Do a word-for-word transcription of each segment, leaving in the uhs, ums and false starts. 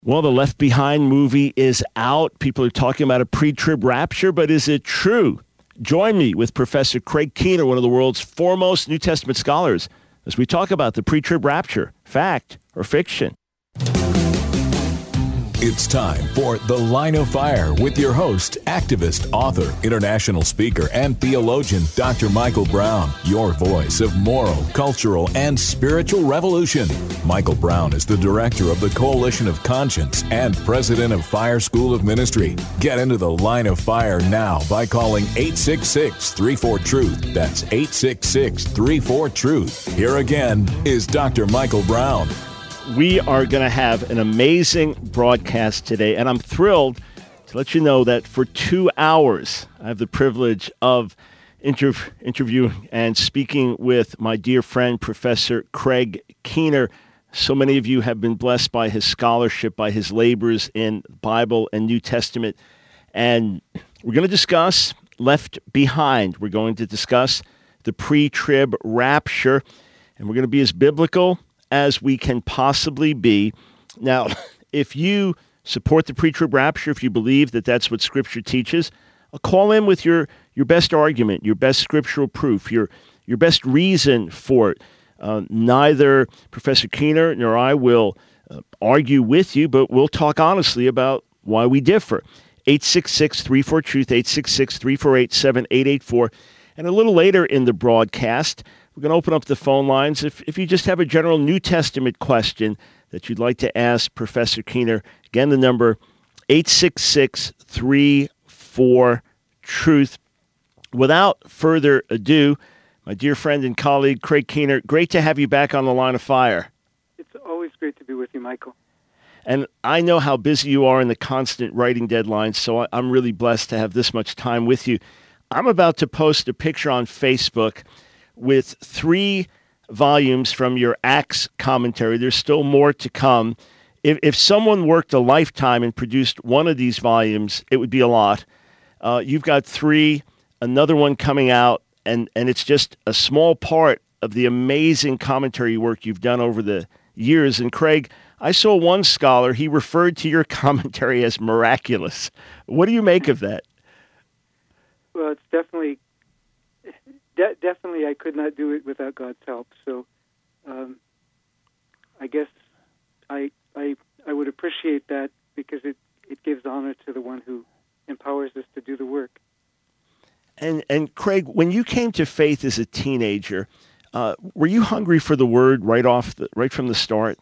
Well, the Left Behind movie is out. People are talking about a pre-trib rapture, but is it true? Join me with Professor Craig Keener, one of the world's foremost New Testament scholars, as we talk about the pre-trib rapture, fact or fiction. It's time for The Line of Fire with your host, activist, author, international speaker, and theologian, Doctor Michael Brown, your voice of moral, cultural, and spiritual revolution. Michael Brown is the director of the Coalition of Conscience and president of Fire School of Ministry. Get into The Line of Fire now by calling eight six six, three four, truth. That's eight six six, three four, truth. Here again is Doctor Michael Brown. We are going to have an amazing broadcast today, and I'm thrilled to let you know that for two hours, I have the privilege of inter- interviewing and speaking with my dear friend, Professor Craig Keener. So many of you have been blessed by his scholarship, by his labors in Bible and New Testament, and we're going to discuss Left Behind. We're going to discuss the pre-trib rapture, and we're going to be as biblical as we can possibly be. Now, if you support the pre-trib rapture, if you believe that that's what Scripture teaches, I'll call in with your, your best argument, your best scriptural proof, your, your best reason for it. Uh, neither Professor Keener nor I will uh, argue with you, but we'll talk honestly about why we differ. eight six six, three four, truth, eight six six, three four eight, seven eight eight four. And a little later in the broadcast, we're going to open up the phone lines. If if you just have a general New Testament question that you'd like to ask Professor Keener, again, the number eight six six, three four, truth. Without further ado, my dear friend and colleague, Craig Keener, great to have you back on the Line of Fire. It's always great to be with you, Michael. And I know how busy you are in the constant writing deadlines, so I'm really blessed to have this much time with you. I'm about to post a picture on Facebook with three volumes from your Acts commentary. There's still more to come. If, if someone worked a lifetime and produced one of these volumes, it would be a lot. Uh, you've got three, another one coming out, and, and it's just a small part of the amazing commentary work you've done over the years. And Craig, I saw one scholar, he referred to your commentary as miraculous. What do you make of that? Well, it's definitely... De- definitely, I could not do it without God's help. So, um, I guess I, I I would appreciate that because it, it gives honor to the one who empowers us to do the work. And and Craig, when you came to faith as a teenager, uh, were you hungry for the Word right off the right from the start?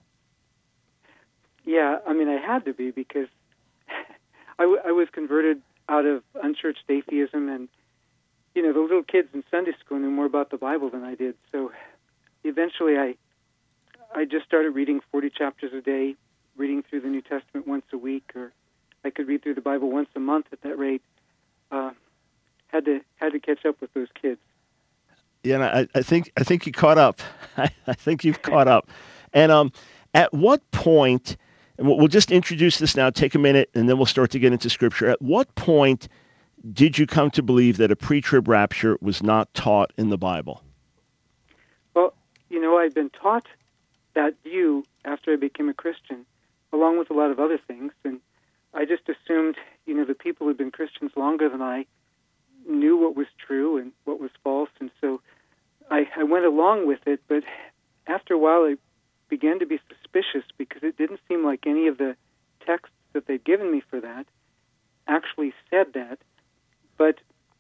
Yeah, I mean, I had to be because I, w- I was converted out of unchurched atheism, and you know, the little kids in Sunday school knew more about the Bible than I did. So eventually I I just started reading forty chapters a day, reading through the New Testament once a week, or I could read through the Bible once a month at that rate. Uh, had to had to catch up with those kids. Yeah, and I, I think I think you caught up. I, I think you've caught up. And um, at what point, and we'll, we'll just introduce this now, take a minute, and then we'll start to get into Scripture. At what point did you come to believe that a pre-trib rapture was not taught in the Bible? Well, you know, I'd been taught that view after I became a Christian, along with a lot of other things, and I just assumed, you know, the people who'd been Christians longer than I knew what was true and what was false, and so I, I went along with it, but after a while I began to be suspicious because it didn't seem like any of the texts that they'd given me for that actually said that. But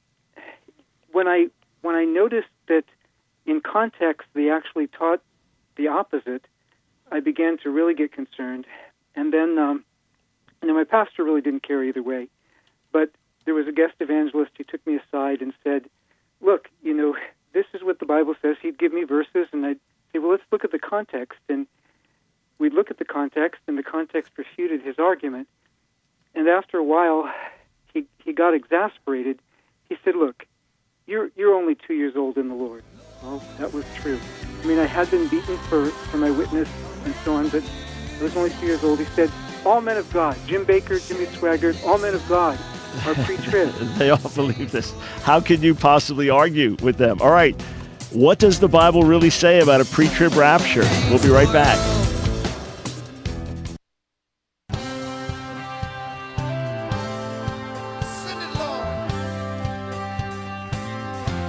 when I when I noticed that in context they actually taught the opposite, I began to really get concerned. And then, um, you know, my pastor really didn't care either way. But there was a guest evangelist who took me aside and said, look, you know, this is what the Bible says. He'd give me verses, and I'd say, well, let's look at the context. And we'd look at the context, and the context refuted his argument. And after a while, He he got exasperated. He said, look, you're you're only two years old in the Lord. Well, that was true. I mean, I had been beaten for, for my witness and so on, but I was only two years old. He said, all men of God, Jim Baker, Jimmy Swaggart, all men of God are pre-trib. They all believe this. How could you possibly argue with them? All right, what does the Bible really say about a pre-trib rapture? We'll be right back.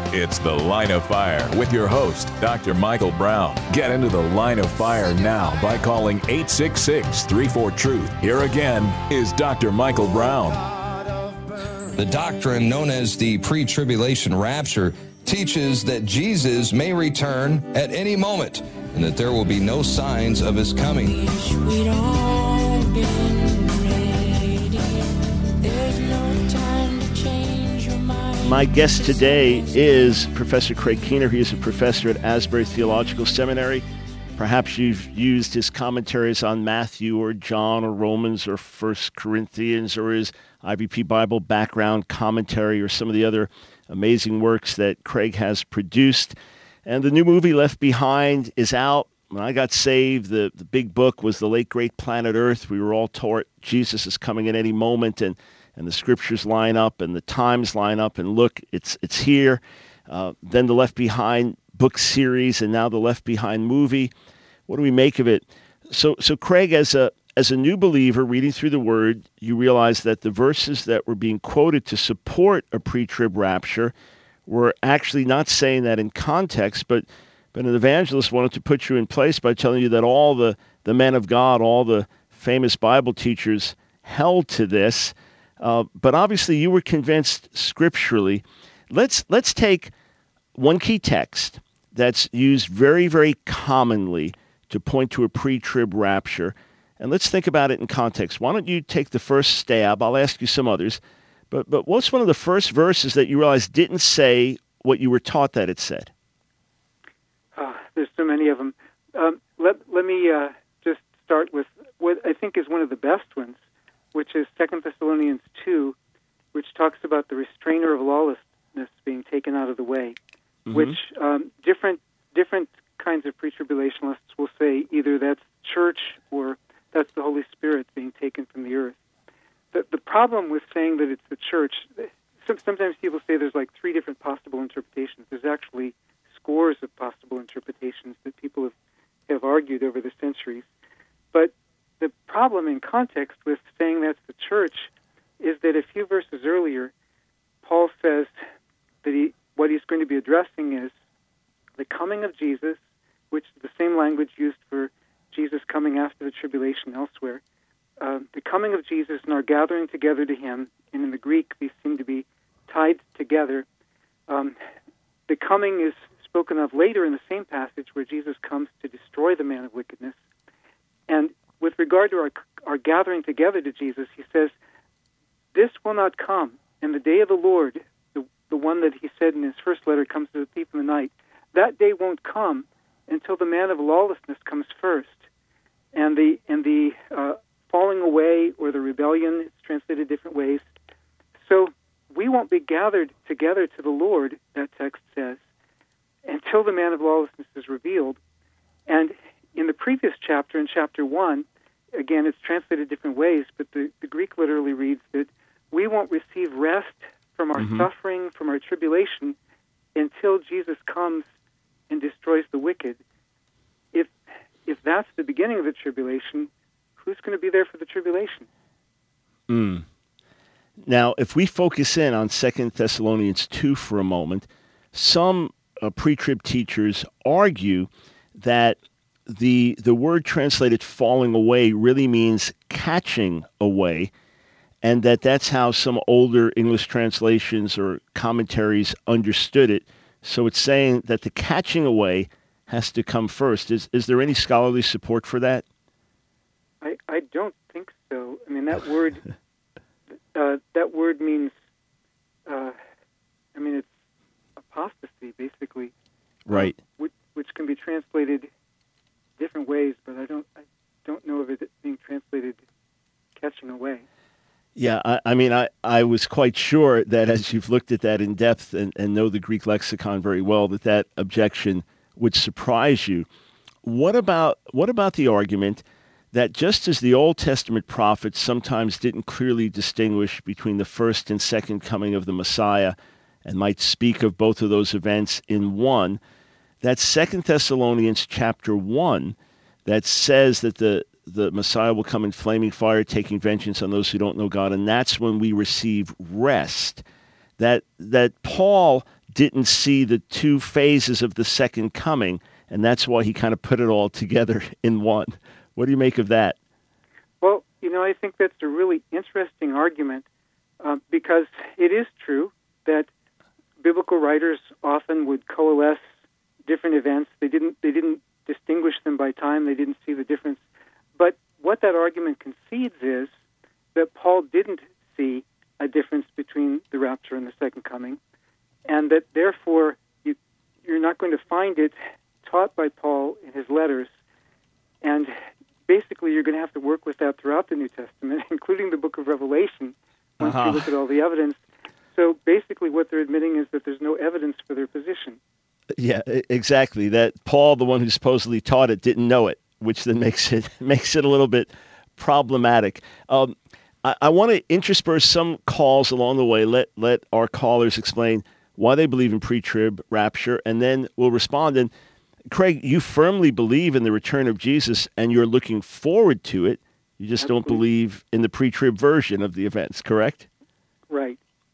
It's The Line of Fire with your host, Doctor Michael Brown. Get into the Line of Fire now by calling eight six six, three four, TRUTH. Here again is Doctor Michael Brown. The doctrine known as the pre-tribulation rapture teaches that Jesus may return at any moment and that there will be no signs of his coming. My guest today is Professor Craig Keener. He is a professor at Asbury Theological Seminary. Perhaps you've used his commentaries on Matthew or John or Romans or First Corinthians, or his I V P Bible background commentary, or some of the other amazing works that Craig has produced. And the new movie Left Behind is out. When I got saved, the, the big book was The Late Great Planet Earth. We were all taught Jesus is coming at any moment, and and the scriptures line up and the times line up, and look, it's it's here. Uh, then the Left Behind book series, and now the Left Behind movie. What do we make of it? So, so Craig, as a as a new believer reading through the Word, you realize that the verses that were being quoted to support a pre-trib rapture were actually not saying that in context, but but an evangelist wanted to put you in place by telling you that all the, the men of God, all the famous Bible teachers held to this. Uh, but obviously you were convinced scripturally. Let's let's take one key text that's used very, very commonly to point to a pre-trib rapture, and let's think about it in context. Why don't you take the first stab? I'll ask you some others. But but what's one of the first verses that you realized didn't say what you were taught that it said? Uh, there's so many of them. Um, let, let me uh, just start with what I think is one of the best ones, which is Second Thessalonians two, which talks about the restrainer of lawlessness being taken out of the way, mm-hmm. which um, different different kinds of pre-tribulationists will say either that's church or that's the Holy Spirit being taken from the earth. The, the problem with saying that it's the church, some, sometimes people say there's like three different possible interpretations. There's actually scores of possible interpretations that people have, have argued over the centuries. But the problem in context with saying that's the church is that a few verses earlier, Paul says that he, what he's going to be addressing is the coming of Jesus, which is the same language used for Jesus coming after the tribulation elsewhere. Uh, the coming of Jesus and our gathering together to him, and in the Greek these seem to be tied together. Um, the coming is spoken of later in the same passage where Jesus comes to destroy the man of wickedness. And with regard to our, our gathering together to Jesus, he says, this will not come, and the day of the Lord, the, the one that he said in his first letter comes to the thief in the night, that day won't come until the man of lawlessness comes first. And the and the uh, falling away or the rebellion, it's translated different ways. So we won't be gathered together to the Lord, that text says, until the man of lawlessness is revealed. And in the previous chapter, in chapter one, again, it's translated different ways, but the, the Greek literally reads that we won't receive rest from our mm-hmm. suffering, from our tribulation, until Jesus comes and destroys the wicked. If if that's the beginning of the tribulation, who's going to be there for the tribulation? Mm. Now, if we focus in on Second Thessalonians two for a moment, some uh, pre-trib teachers argue that the the word translated falling away really means catching away, and that that's how some older English translations or commentaries understood it. So it's saying that the catching away has to come first. Is is there any scholarly support for that? I, I don't think so. I mean, that word uh, that word means, uh, I mean, it's apostasy, basically. Right. Um, which, which can be translated different ways, but I don't I don't know of it being translated catching away. Yeah, I, I mean, I, I was quite sure that as you've looked at that in depth and, and know the Greek lexicon very well, that that objection would surprise you. What about what about the argument that just as the Old Testament prophets sometimes didn't clearly distinguish between the first and second coming of the Messiah and might speak of both of those events in one, that Second Thessalonians chapter one that says that the the Messiah will come in flaming fire, taking vengeance on those who don't know God, and that's when we receive rest. That that Paul didn't see the two phases of the second coming, and that's why he kind of put it all together in one. What do you make of that? Well, you know, I think that's a really interesting argument uh, because it is true that biblical writers often would coalesce different events. They didn't they didn't distinguish them by time. They didn't see the difference. But what that argument concedes is that Paul didn't see a difference between the rapture and the second coming, and that therefore you, you're not going to find it taught by Paul in his letters. And basically you're going to have to work with that throughout the New Testament, including the book of Revelation, once uh-huh. you look at all the evidence. So basically what they're admitting is that there's no evidence for their position. Yeah, exactly. That Paul, the one who supposedly taught it, didn't know it, which then makes it makes it a little bit problematic. Um, I, I want to intersperse some calls along the way. Let let our callers explain why they believe in pre-trib rapture, and then we'll respond. And Craig, you firmly believe in the return of Jesus, and you're looking forward to it. You just Absolutely. don't believe in the pre-trib version of the events, correct? Right.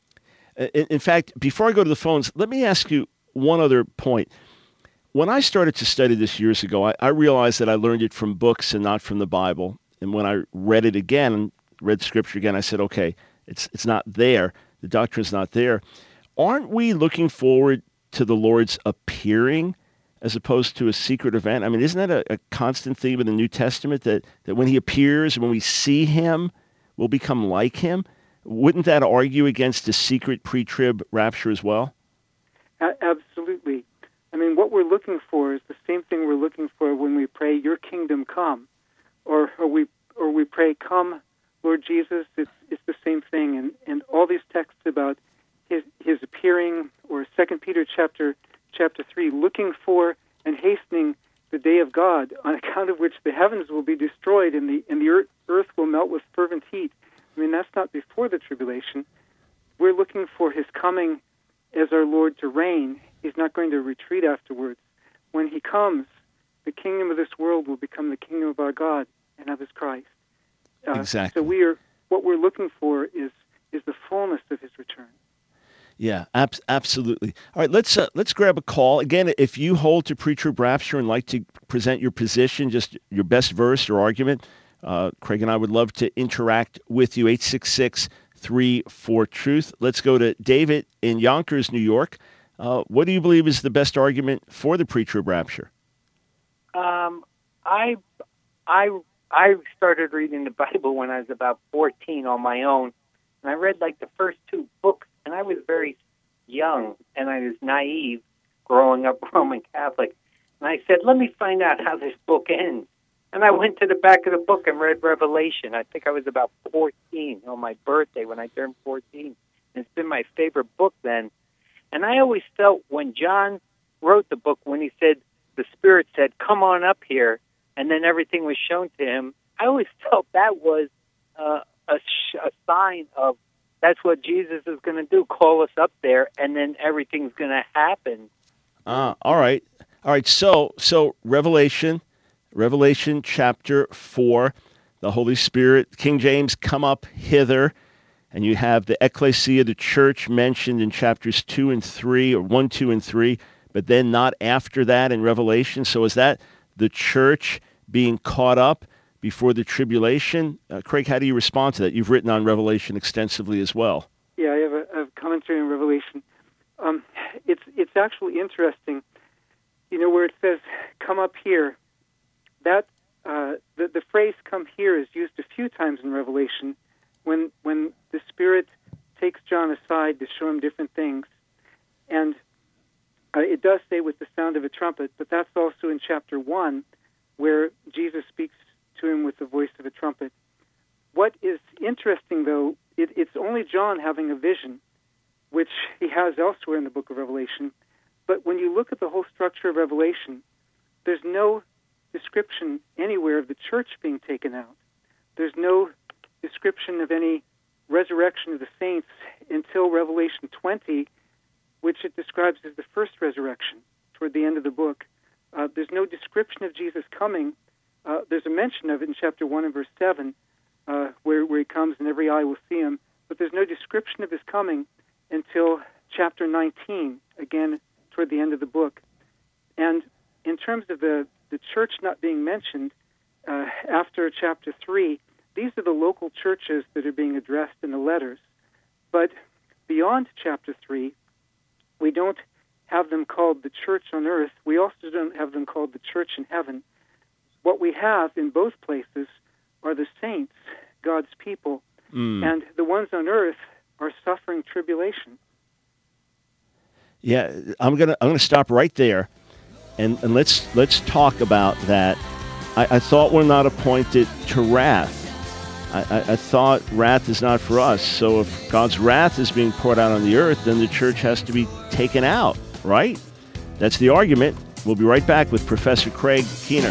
In, in fact, before I go to the phones, let me ask you one other point. When I started to study this years ago, I, I realized that I learned it from books and not from the Bible. And when I read it again, read Scripture again, I said, okay, it's it's not there. The doctrine's not there. Aren't we looking forward to the Lord's appearing as opposed to a secret event? I mean, isn't that a, a constant theme in the New Testament, that, that when he appears, when we see him, we'll become like him? Wouldn't that argue against a secret pre-trib rapture as well? A- absolutely. I mean, what we're looking for is the same thing we're looking for when we pray, "Your kingdom come," or, or we or we pray, "Come, Lord Jesus." It's it's the same thing, and and all these texts about his his appearing, or Second Peter chapter chapter three, looking for and hastening the day of God, on account of which the heavens will be destroyed and the and the earth, earth will melt with fervent heat. I mean, that's not before the tribulation. We're looking for his coming as our Lord to reign. He's not going to retreat afterwards. When he comes, the kingdom of this world will become the kingdom of our God and of his Christ. Uh, exactly. So we are what we're looking for is is the fullness of his return. Yeah, ab- absolutely. All right, let's uh, let's grab a call. Again, if you hold to pre-trib rapture and like to present your position, just your best verse or argument, uh, Craig and I would love to interact with you. eight six six, three four, truth. Let's go to David in Yonkers, New York. Uh, what do you believe is the best argument for the pre-trib rapture? Um, I, I, I started reading the Bible when I was about fourteen on my own, and I read like the first two books, and I was very young, and I was naive, growing up Roman Catholic, and I said, let me find out how this book ends. And I went to the back of the book and read Revelation. I think I was about fourteen on my birthday when I turned fourteen. And it's been my favorite book then. And I always felt when John wrote the book, when he said, the Spirit said, come on up here, and then everything was shown to him, I always felt that was uh, a, sh- a sign of that's what Jesus is going to do, call us up there, and then everything's going to happen. Uh, all right. All right. So, so Revelation, Revelation chapter four, the Holy Spirit, King James, come up hither. And you have the ecclesia, the church, mentioned in chapters two and three, or one, two, and three, but then not after that in Revelation. So is that the church being caught up before the tribulation? Uh, Craig, how do you respond to that? You've written on Revelation extensively as well. Yeah, I have a, a commentary on Revelation. Um, it's it's actually interesting, you know, where it says, come up here. That uh, the, the phrase come here is used a few times in Revelation, when when the Spirit takes John aside to show him different things. And uh, it does say with the sound of a trumpet, but that's also in chapter one, where Jesus speaks to him with the voice of a trumpet. What is interesting, though, it, it's only John having a vision, which he has elsewhere in the book of Revelation. But when you look at the whole structure of Revelation, there's no description anywhere of the church being taken out. There's no description of any resurrection of the saints until Revelation twenty, which it describes as the first resurrection toward the end of the book. Uh, there's no description of Jesus coming. Uh, there's a mention of it in chapter one and verse seven, uh, where, where he comes and every eye will see him. But there's no description of his coming until chapter nineteen, again toward the end of the book. And in terms of the, the church not being mentioned, uh, after chapter three, these are the local churches that are being addressed in the letters. But beyond chapter three, we don't have them called the church on earth. We also don't have them called the church in heaven. What we have in both places are the saints, God's people, mm. and the ones on earth are suffering tribulation. Yeah, I'm gonna I'm gonna stop right there, and, and let's let's talk about that. I, I thought we're not appointed to wrath. I, I, I thought wrath is not for us. So if God's wrath is being poured out on the earth, then the church has to be taken out, right? That's the argument. We'll be right back with Professor Craig Keener.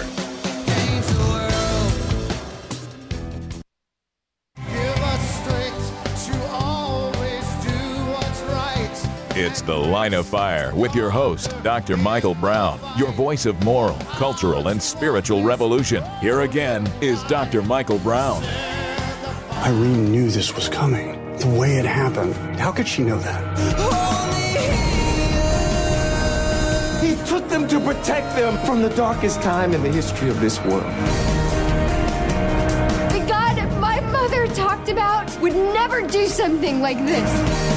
It's The Line of Fire with your host, Doctor Michael Brown, your voice of moral, cultural, and spiritual revolution. Here again is Doctor Michael Brown. Irene knew this was coming, the way it happened. How could she know that? He took them to protect them from the darkest time in the history of this world. The God my mother talked about would never do something like this.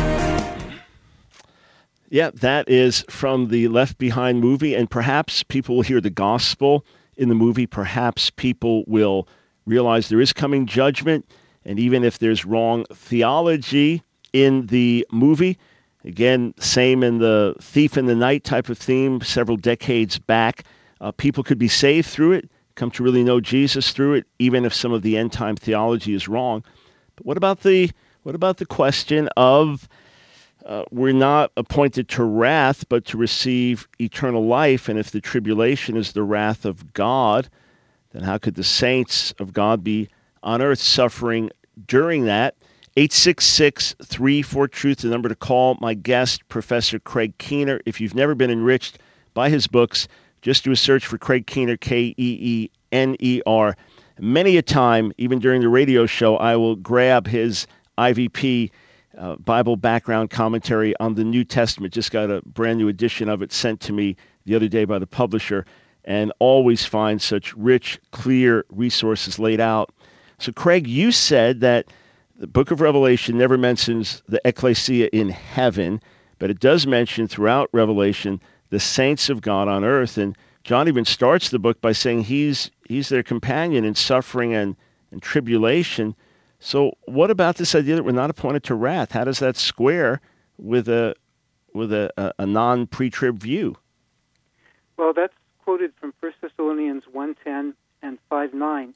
Yeah, that is from the Left Behind movie, and perhaps people will hear the gospel in the movie. Perhaps people will realize there is coming judgment, and even if there's wrong theology in the movie, again, same in the Thief in the Night type of theme several decades back, uh, people could be saved through it, come to really know Jesus through it, even if some of the end-time theology is wrong. But what about the what about the question of Uh, we're not appointed to wrath, but to receive eternal life. And if the tribulation is the wrath of God, then how could the saints of God be on earth suffering during that? eight six six, three four, truth, the number to call. My guest, Professor Craig Keener. If you've never been enriched by his books, just do a search for Craig Keener, K E E N E R. Many a time, even during the radio show, I will grab his I V P Uh, Bible background commentary on the New Testament. Just got a brand new edition of it sent to me the other day by the publisher, and always find such rich, clear resources laid out. So, Craig, you said that the book of Revelation never mentions the ecclesia in heaven, but it does mention throughout Revelation the saints of God on earth. And John even starts the book by saying he's he's their companion in suffering and, and tribulation. So what about this idea that we're not appointed to wrath? How does that square with a with a, a, a non-pre-trib view? Well, that's quoted from First Thessalonians one ten and five nine.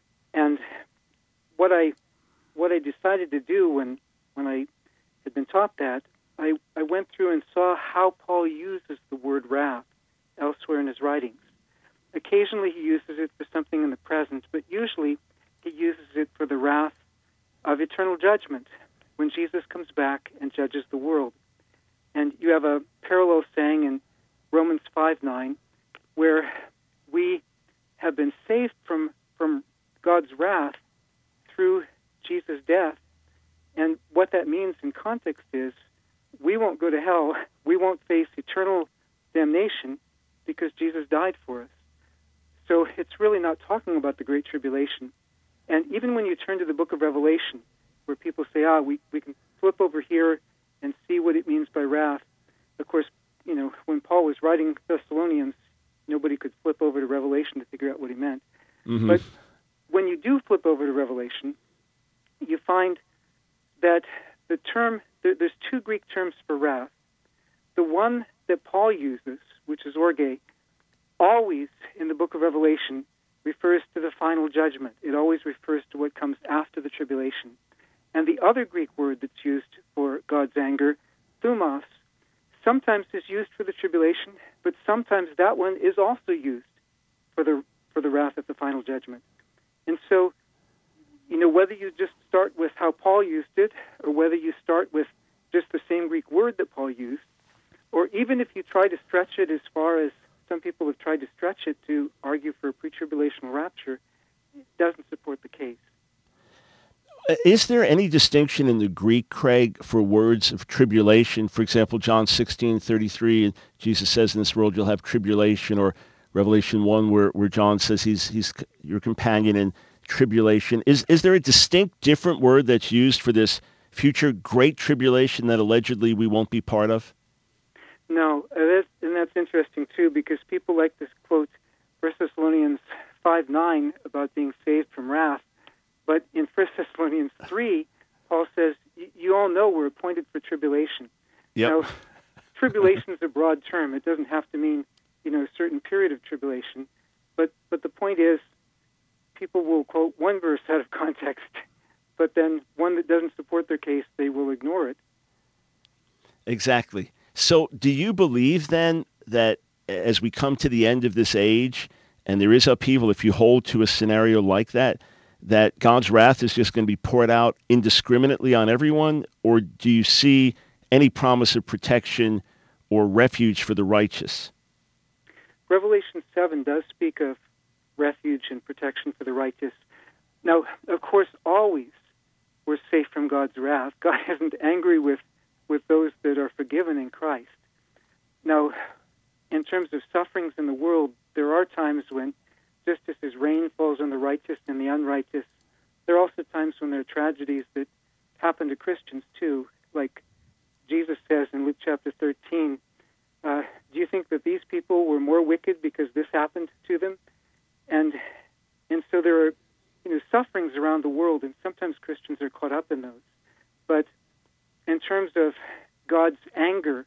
And what I what I decided to do when, when I had been taught that, I, I went through and saw how Paul uses the word wrath elsewhere in his writings. Occasionally he uses it for something in the present, but usually he uses it for the wrath of eternal judgment when Jesus comes back and judges the world. And you have a parallel saying in Romans five nine, where we have been saved from, from God's wrath through Jesus' death. And what that means in context is we won't go to hell, we won't face eternal damnation because Jesus died for us. So it's really not talking about the Great Tribulation. And even when you turn to the book of Revelation, where people say, ah, we, we can flip over here and see what it means by wrath. Of course, you know, when Paul was writing Thessalonians, nobody could flip over to Revelation to figure out what he meant. Mm-hmm. But when you do flip over to Revelation, you find that the term, there, there's two Greek terms for wrath. The one that Paul uses, which is orge, always in the book of Revelation refers to the final judgment. It always refers to what comes after the tribulation. And the other Greek word that's used for God's anger, thumos, sometimes is used for the tribulation, but sometimes that one is also used for the for the wrath at the final judgment. And so, you know, whether you just start with how Paul used it, or whether you start with just the same Greek word that Paul used, or even if you try to stretch it as far as some people have tried to stretch it to argue for a pre-tribulational rapture, it doesn't support the case. is there any distinction in the Greek, Craig, for words of tribulation? For example, John sixteen thirty-three, Jesus says, in this world you'll have tribulation, or Revelation one, where, where John says he's he's your companion in tribulation. Is is there a distinct, different word that's used for this future great tribulation that allegedly we won't be part of? No, uh, that's, and that's interesting, too, because people like this quote, First Thessalonians five nine, about being saved from wrath. But in First Thessalonians three, Paul says, you all know we're appointed for tribulation. Yep. Now, tribulation is a broad term. It doesn't have to mean, you know, a certain period of tribulation. But but the point is, people will quote one verse out of context, but then one that doesn't support their case, they will ignore it. Exactly. So do you believe then that as we come to the end of this age, and there is upheaval, if you hold to a scenario like that, that God's wrath is just going to be poured out indiscriminately on everyone? Or do you see any promise of protection or refuge for the righteous? Revelation seven does speak of refuge and protection for the righteous. Now, of course, always we're safe from God's wrath. God isn't angry with, with those that are forgiven in Christ. Now, in terms of sufferings in the world, there are times when, just as rain falls on the righteous and the unrighteous, there are also times when there are tragedies that happen to Christians too. Like Jesus says in Luke chapter thirteen, uh, do you think that these people were more wicked because this happened to them? And and so there are, you know, sufferings around the world, and sometimes Christians are caught up in those. But in terms of God's anger,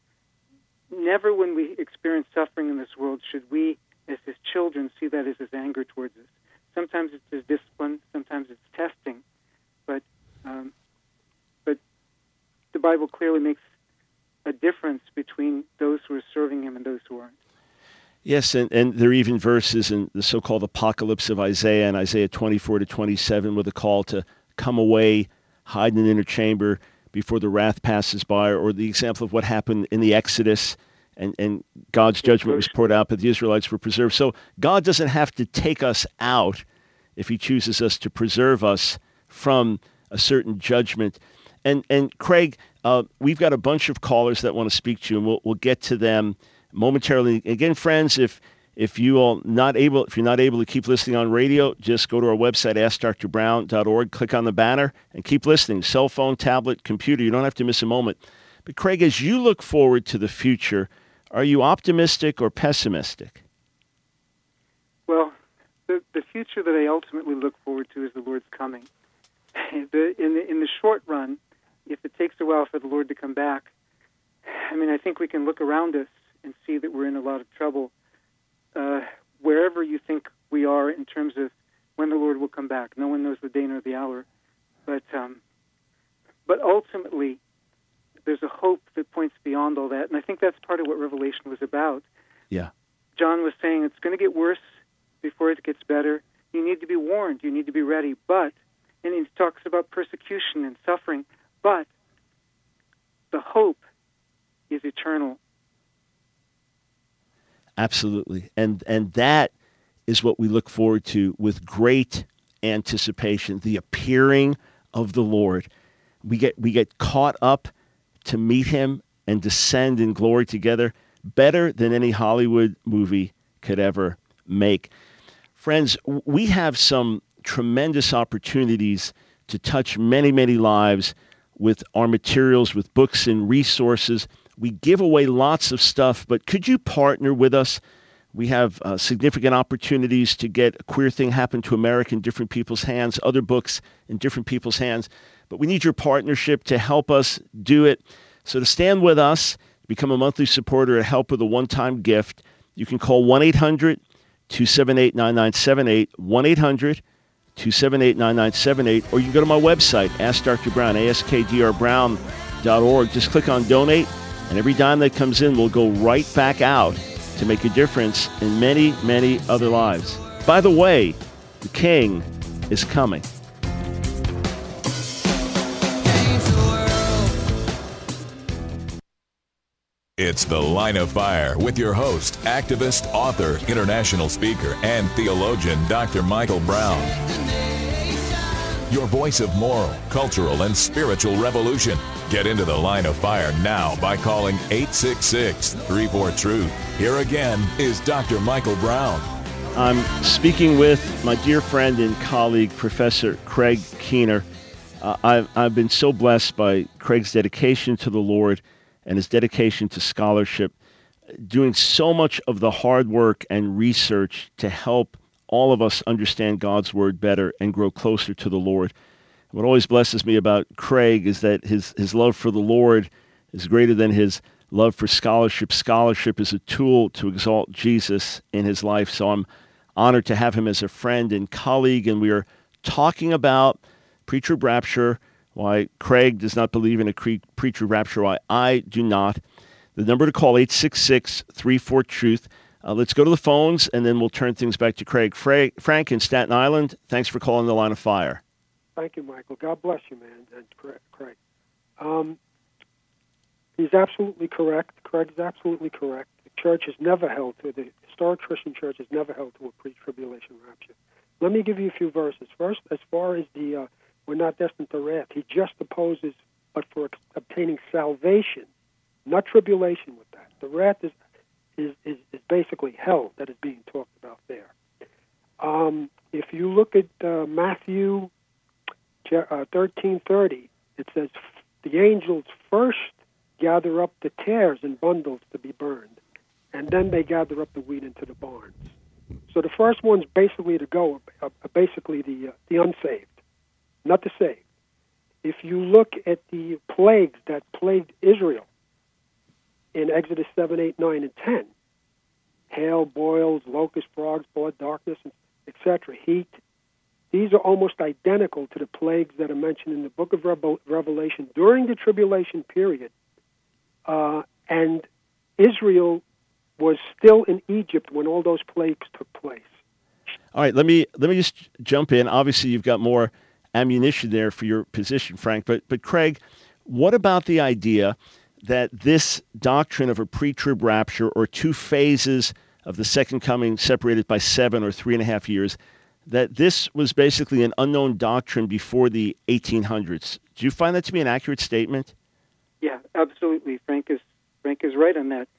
never when we experience suffering in this world should we, as his children, see that as his anger towards us. Sometimes it's his discipline, sometimes it's testing, but um, but the Bible clearly makes a difference between those who are serving him and those who aren't. Yes, and, and there are even verses in the so-called apocalypse of Isaiah, and Isaiah twenty-four to twenty-seven, with a call to come away, hide in an inner chamber before the wrath passes by, or the example of what happened in the Exodus, and, and God's judgment was poured out, but the Israelites were preserved. So God doesn't have to take us out if he chooses us to preserve us from a certain judgment. And and Craig, uh, we've got a bunch of callers that want to speak to you, and we'll we'll get to them momentarily. Again, friends, if if you all not able, if you're not able to keep listening on radio, just go to our website, ask dr brown dot org, click on the banner, and keep listening. Cell phone, tablet, computer, you don't have to miss a moment. But Craig, as you look forward to the future, are you optimistic or pessimistic? Well, the the future that I ultimately look forward to is the Lord's coming. The, in the in the short run, if it takes a while for the Lord to come back, I mean, I think we can look around us and see that we're in a lot of trouble. Uh, wherever you think we are in terms of when the Lord will come back, no one knows the day nor the hour. But um, but ultimately, there's a hope that points beyond all that, and I think that's part of what Revelation was about. Yeah. John was saying it's going to get worse before it gets better. You need to be warned. You need to be ready. But, and he talks about persecution and suffering, but the hope is eternal. Absolutely. And and that is what we look forward to with great anticipation, the appearing of the Lord. We get we get caught up to meet him and descend in glory together, better than any Hollywood movie could ever make. Friends, we have some tremendous opportunities to touch many, many lives with our materials, with books and resources. We give away lots of stuff, but could you partner with us? We have uh, significant opportunities to get A Queer Thing Happened to America in different people's hands, other books in different people's hands. But we need your partnership to help us do it. So to stand with us, become a monthly supporter, or help with a one-time gift, you can call one eight hundred two seven eight nine nine seven eight, one eight hundred two seven eight nine nine seven eight, or you can go to my website, Ask Doctor Brown, A S K D R brown dot org. Just click on Donate, and every dime that comes in will go right back out to make a difference in many, many other lives. By the way, the King is coming. It's The Line of Fire with your host, activist, author, international speaker, and theologian, Doctor Michael Brown. your voice of moral, cultural, and spiritual revolution. Get into the Line of Fire now by calling eight six six, three four, truth. Here again is Doctor Michael Brown. I'm speaking with my dear friend and colleague, Professor Craig Keener. Uh, I've, I've been so blessed by Craig's dedication to the Lord and his dedication to scholarship, doing so much of the hard work and research to help all of us understand God's Word better and grow closer to the Lord. What always blesses me about Craig is that his, his love for the Lord is greater than his love for scholarship. Scholarship is a tool to exalt Jesus in his life. So I'm honored to have him as a friend and colleague, and we are talking about pre-trib rapture, why Craig does not believe in a pre-trib rapture, why I do not. The number to call, eight six six, three four, truth. Uh, let's go to the phones, and then we'll turn things back to Craig. Fra- Frank in Staten Island, thanks for calling the Line of Fire. Thank you, Michael. God bless you, man, and Craig. Um, he's absolutely correct. Craig's absolutely correct. The church has never held to, the historic Christian church has never held to a pre-tribulation rapture. Let me give you a few verses. First, as far as the uh, we're not destined to wrath, he just opposes, but for ex- obtaining salvation, not tribulation with that. The wrath is, is, is, is basically hell that is being talked about there. Um, if you look at uh, Matthew uh, thirteen thirty, it says, the angels first gather up the tares in bundles to be burned, and then they gather up the wheat into the barns. So the first ones basically to go are basically the uh, the unsaved, not the saved. If you look at the plagues that plagued Israel in Exodus seven, eight, nine, and ten, hail, boils, locust, frogs, blood, darkness, et cetera, heat, these are almost identical to the plagues that are mentioned in the book of Revelation during the tribulation period. Uh, and Israel was still in Egypt when all those plagues took place. All right, let me let me just jump in. Obviously, you've got more ammunition there for your position, Frank. But but Craig, what about the idea that this doctrine of a pre-trib rapture, or two phases of the second coming separated by seven or three and a half years, that this was basically an unknown doctrine before the eighteen hundreds? Do you find that to be an accurate statement? Yeah, absolutely. Frank is Frank is right on that.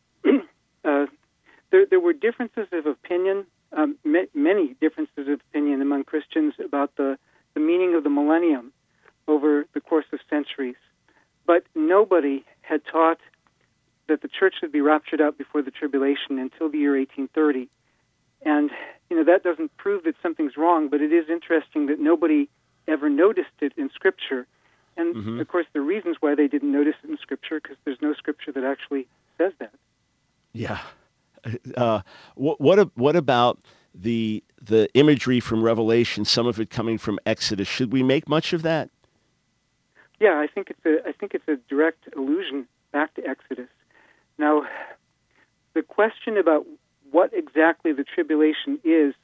uh, there there were differences of opinion, um, ma- many differences of opinion among Christians about the, the meaning of the millennium over the course of centuries. But nobody had taught that the church would be raptured out before the tribulation until the year eighteen thirty. And, you know, that doesn't prove that something's wrong, but it is interesting that nobody ever noticed it in Scripture. And, mm-hmm. of course, the reasons why they didn't notice it in Scripture, because there's no Scripture that actually says that. Yeah. Uh, what what, what about the the imagery from Revelation, some of it coming from Exodus? Should we make much of that? Yeah, I think it's a I think it's a direct allusion back to Exodus. Now, the question about what exactly the tribulation is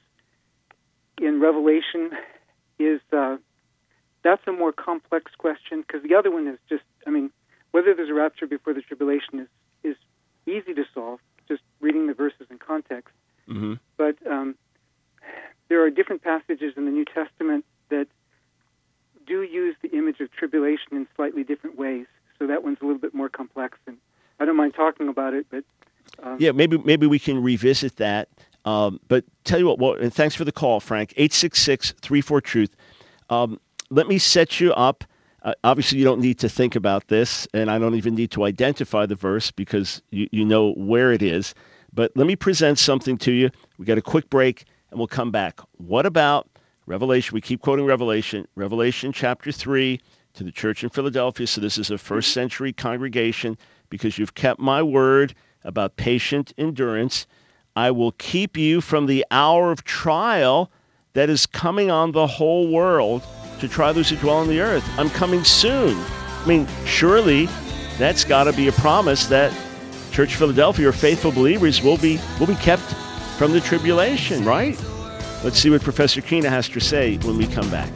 in Revelation is uh, that's a more complex question, because the other one is just, I mean, whether there's a rapture before the tribulation is, is easy to solve, just reading the verses in context. Mm-hmm. But um, there are different passages in the New Testament that do use the image of tribulation in slightly different ways. So that one's a little bit more complex, and I don't mind talking about it, but um, yeah, maybe maybe we can revisit that. Um, but tell you what, well, and thanks for the call, Frank. eight six six, three four, truth. Um, let me set you up. Uh, obviously, you don't need to think about this, and I don't even need to identify the verse because you, you know where it is. But let me present something to you. We got a quick break, and we'll come back. What about Revelation? We keep quoting Revelation. Revelation chapter three to the church in Philadelphia. So this is a first century congregation. Because you've kept my word about patient endurance, I will keep you from the hour of trial that is coming on the whole world to try those who dwell on the earth. I'm coming soon. I mean, surely that's got to be a promise that Church Philadelphia or faithful believers will be will be kept from the tribulation, right? Let's see what Professor Keener has to say when we come back.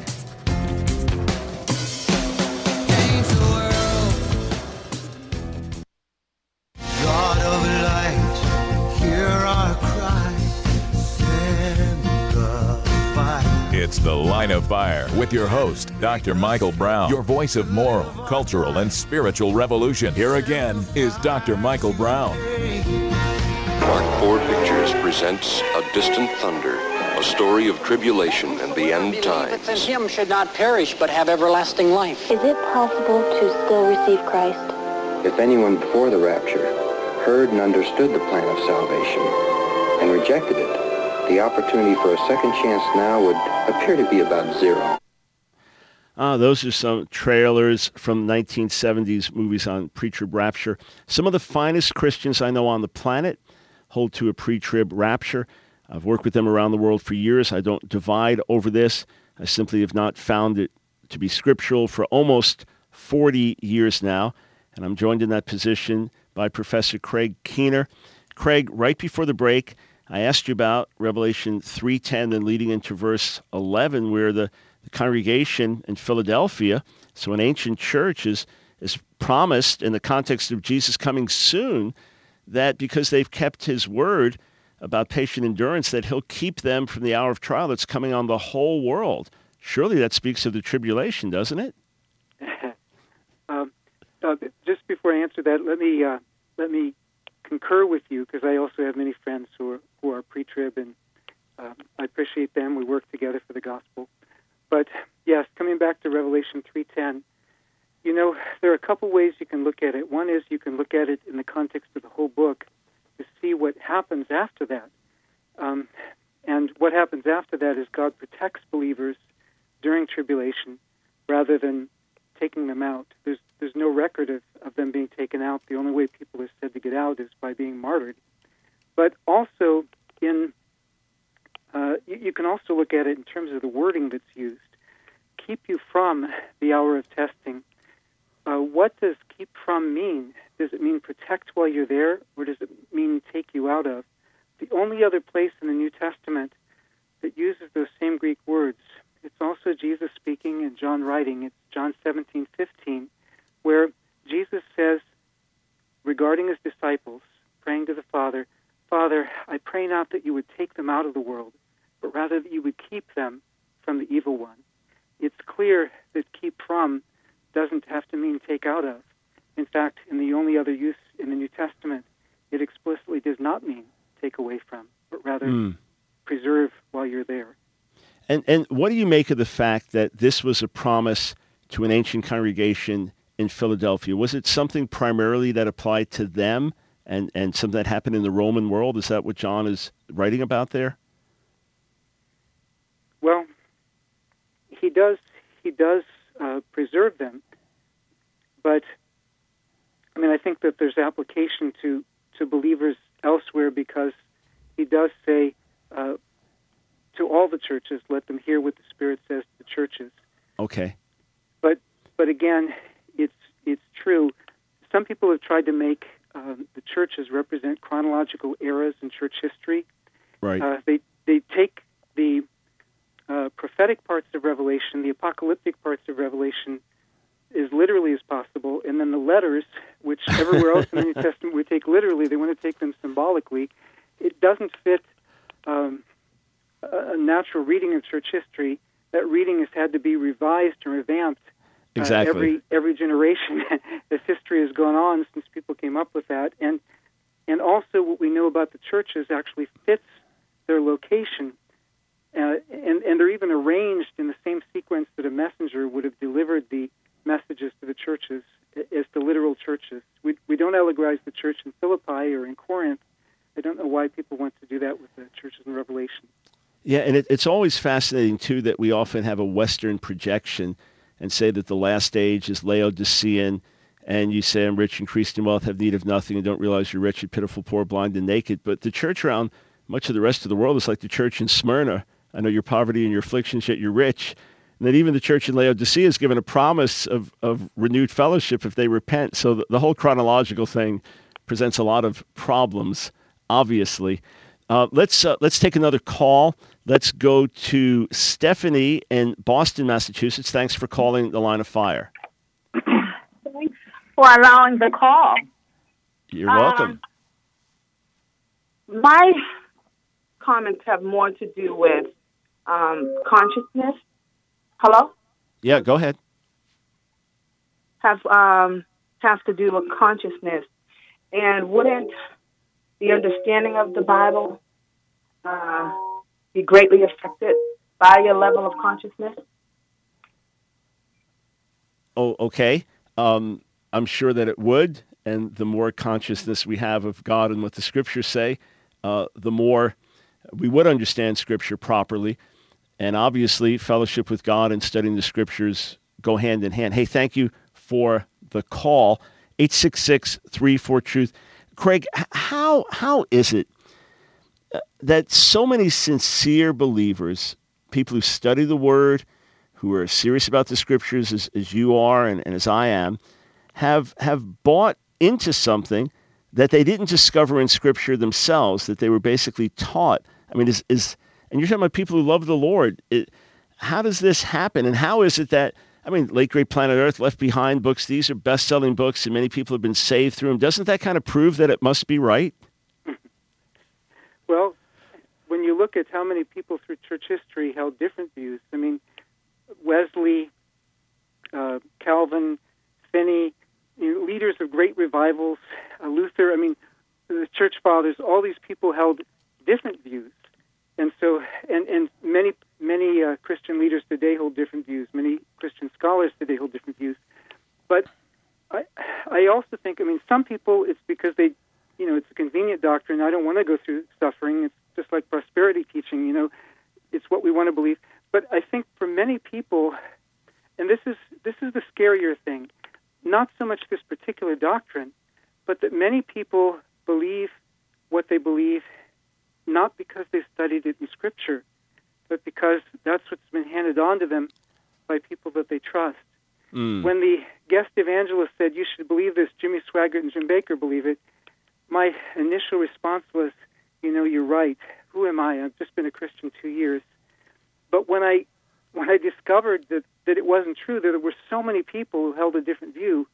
It's The Line of Fire with your host, Doctor Michael Brown, your voice of moral, cultural, and spiritual revolution. Here again is Doctor Michael Brown. Mark four Pictures presents A Distant Thunder, a story of tribulation and the end times. That him should not perish but have everlasting life. Is it possible to still receive Christ? If anyone before the rapture heard and understood the plan of salvation and rejected it, the opportunity for a second chance now would appear to be about zero. Ah, those are some trailers from nineteen seventies movies on pre-trib rapture. Some of the finest Christians I know on the planet hold to a pre-trib rapture. I've worked with them around the world for years. I don't divide over this. I simply have not found it to be scriptural for almost forty years now. And I'm joined in that position by Professor Craig Keener. Craig, right before the break, I asked you about Revelation three ten and leading into verse eleven, where the, the congregation in Philadelphia, so an ancient church, is, is promised in the context of Jesus coming soon that because they've kept his word about patient endurance, that he'll keep them from the hour of trial that's coming on the whole world. Surely that speaks of the tribulation, doesn't it? um, uh, just before I answer that, let me uh, let me concur with you, because I also have many friends who are who are pre-trib, and uh, I appreciate them. We work together for the gospel. But yes, coming back to Revelation three ten, you know, there are a couple ways you can look at it. One is you can look at it in the context of the whole book to see what happens after that. Um, and what happens after that is God protects believers during tribulation rather than taking them out. There's there's no record of, of them being taken out. The only way people are said to get out is by being martyred. But also, in uh, you, you can also look at it in terms of the wording that's used. Keep you from the hour of testing. Uh, what does keep from mean? Does it mean protect while you're there, or does it mean take you out of? The only other place in the New Testament that uses those same Greek words, it's also Jesus speaking and John writing. It's John seventeen fifteen, where Jesus says, regarding his disciples, praying to the Father, Father, I pray not that you would take them out of the world, but rather that you would keep them from the evil one. It's clear that keep from doesn't have to mean take out of. In fact, in the only other use in the New Testament, it explicitly does not mean take away from, but rather mm. preserve while you're there. And and what do you make of the fact that this was a promise to an ancient congregation in Philadelphia? Was it something primarily that applied to them and, and something that happened in the Roman world? Is that what John is writing about there? Well, he does he does uh, preserve them, but I mean, I think that there's application to, to believers elsewhere, because he does say uh, to all the churches, let them hear what the Spirit says to the churches. Okay. But but again, it's it's true. Some people have tried to make um, the churches represent chronological eras in church history. Right. Uh, they they take the uh, prophetic parts of Revelation, the apocalyptic parts of Revelation, as literally as possible, and then the letters, which everywhere else in the New Testament we take literally, they want to take them symbolically. It doesn't fit um, a natural reading of church history. That reading has had to be revised and revamped uh, exactly. every every generation as history has gone on since people came up with that. And and also what we know about the churches actually fits their location. Uh, and, and they're even arranged in the same sequence that a messenger would have delivered the messages to the churches as the literal churches. We we don't allegorize the church in Philippi or in Corinth. I don't know why people want to do that with the churches in Revelation. Yeah, and it, it's always fascinating, too, that we often have a Western projection and say that the last age is Laodicean, and you say, I'm rich, increased in wealth, have need of nothing, and don't realize you're wretched, pitiful, poor, blind, and naked. But the church around much of the rest of the world is like the church in Smyrna. I know your poverty and your afflictions, yet you're rich. And then even the church in Laodicea is given a promise of, of renewed fellowship if they repent. So the, the whole chronological thing presents a lot of problems, obviously. Uh, let's uh, let's take another call. Let's go to Stephanie in Boston, Massachusetts. Thanks for calling the Line of Fire. Thanks for allowing the call. You're welcome. Um, my comments have more to do with um, consciousness. Hello? Yeah, go ahead. Have um, have to do with consciousness, and wouldn't the understanding of the Bible uh, be greatly affected by your level of consciousness? Oh, okay. Um, I'm sure that it would, and the more consciousness we have of God and what the Scriptures say, uh, the more we would understand Scripture properly. And obviously, fellowship with God and studying the Scriptures go hand in hand. Hey, thank you for the call, eight six six, three four, truth. Craig, how how is it that so many sincere believers, people who study the Word, who are serious about the Scriptures as, as you are and, and as I am, have have bought into something that they didn't discover in Scripture themselves, that they were basically taught? I mean, is is and you're talking about people who love the Lord. It, how does this happen? And how is it that, I mean, Late Great Planet Earth, Left Behind books, these are best-selling books, and many people have been saved through them. Doesn't that kind of prove that it must be right? Well, when you look at how many people through church history held different views, I mean, Wesley, uh, Calvin, Finney, you know, leaders of great revivals, uh, Luther, I mean, the church fathers, all these people held different views. And so, and, and many many uh, Christian leaders today hold different views. Many Christian scholars today hold different views. But I, I also think, I mean, some people, it's because they, you know, it's a convenient doctrine. I don't want to go through suffering. It's just like prosperity teaching, you know. It's what we want to believe. But I think for many people, and this is this is the scarier thing, not so much this particular doctrine, but that many people believe what they believe not because they studied it in Scripture, but because that's what's been handed on to them by people that they trust. Mm. When the guest evangelist said, you should believe this, Jimmy Swaggart and Jim Baker believe it, my initial response was, you know, you're right. Who am I? I've just been a Christian two years. But when I when I discovered that, that it wasn't true, that there were so many people who held a different view,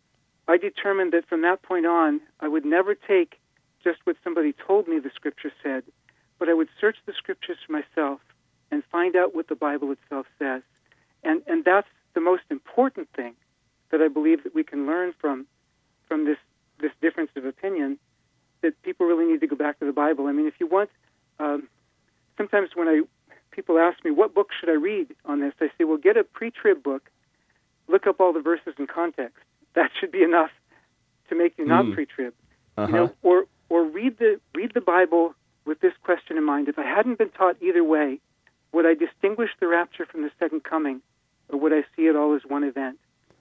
I determined that from that point on, I would never take just what somebody told me the Scripture said, but I would search the Scriptures for myself and find out what the Bible itself says. And and that's the most important thing that I believe that we can learn from from this, this difference of opinion, that people really need to go back to the Bible. I mean, if you want, um, sometimes when I people ask me, what book should I read on this? I say, well, get a pre-trib book, look up all the verses in context. That should be enough to make you not mm. pre-trib. Uh-huh. You know, or or read the read the Bible with this question in mind. If I hadn't been taught either way, would I distinguish the rapture from the second coming, or would I see it all as one event?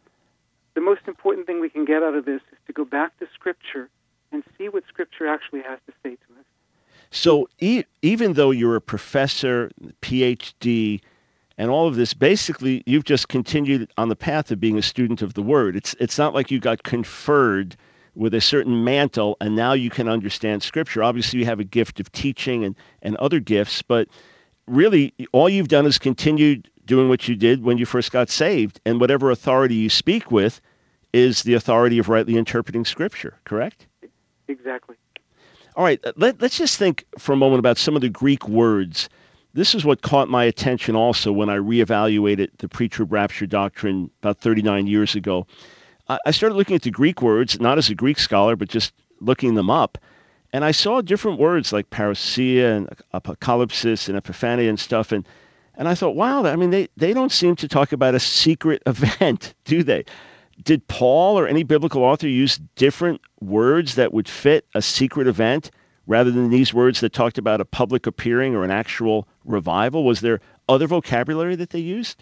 The most important thing we can get out of this is to go back to Scripture and see what Scripture actually has to say to us. So e- even though you're a professor, P H D, and all of this, basically you've just continued on the path of being a student of the Word. It's it's not like you got conferred with a certain mantle and now you can understand Scripture. Obviously you have a gift of teaching and, and other gifts, but really all you've done is continued doing what you did when you first got saved, and whatever authority you speak with is the authority of rightly interpreting Scripture, correct? Exactly. All right, let, let's just think for a moment about some of the Greek words. This is what caught my attention also when I reevaluated the pre-trib rapture doctrine about thirty-nine years ago. I, I started looking at the Greek words, not as a Greek scholar, but just looking them up, and I saw different words like parousia and apocalypsis and epiphania and stuff, and and I thought, wow, I mean, they, they don't seem to talk about a secret event, do they? Did Paul or any biblical author use different words that would fit a secret event rather than these words that talked about a public appearing or an actual revival? Was there other vocabulary that they used?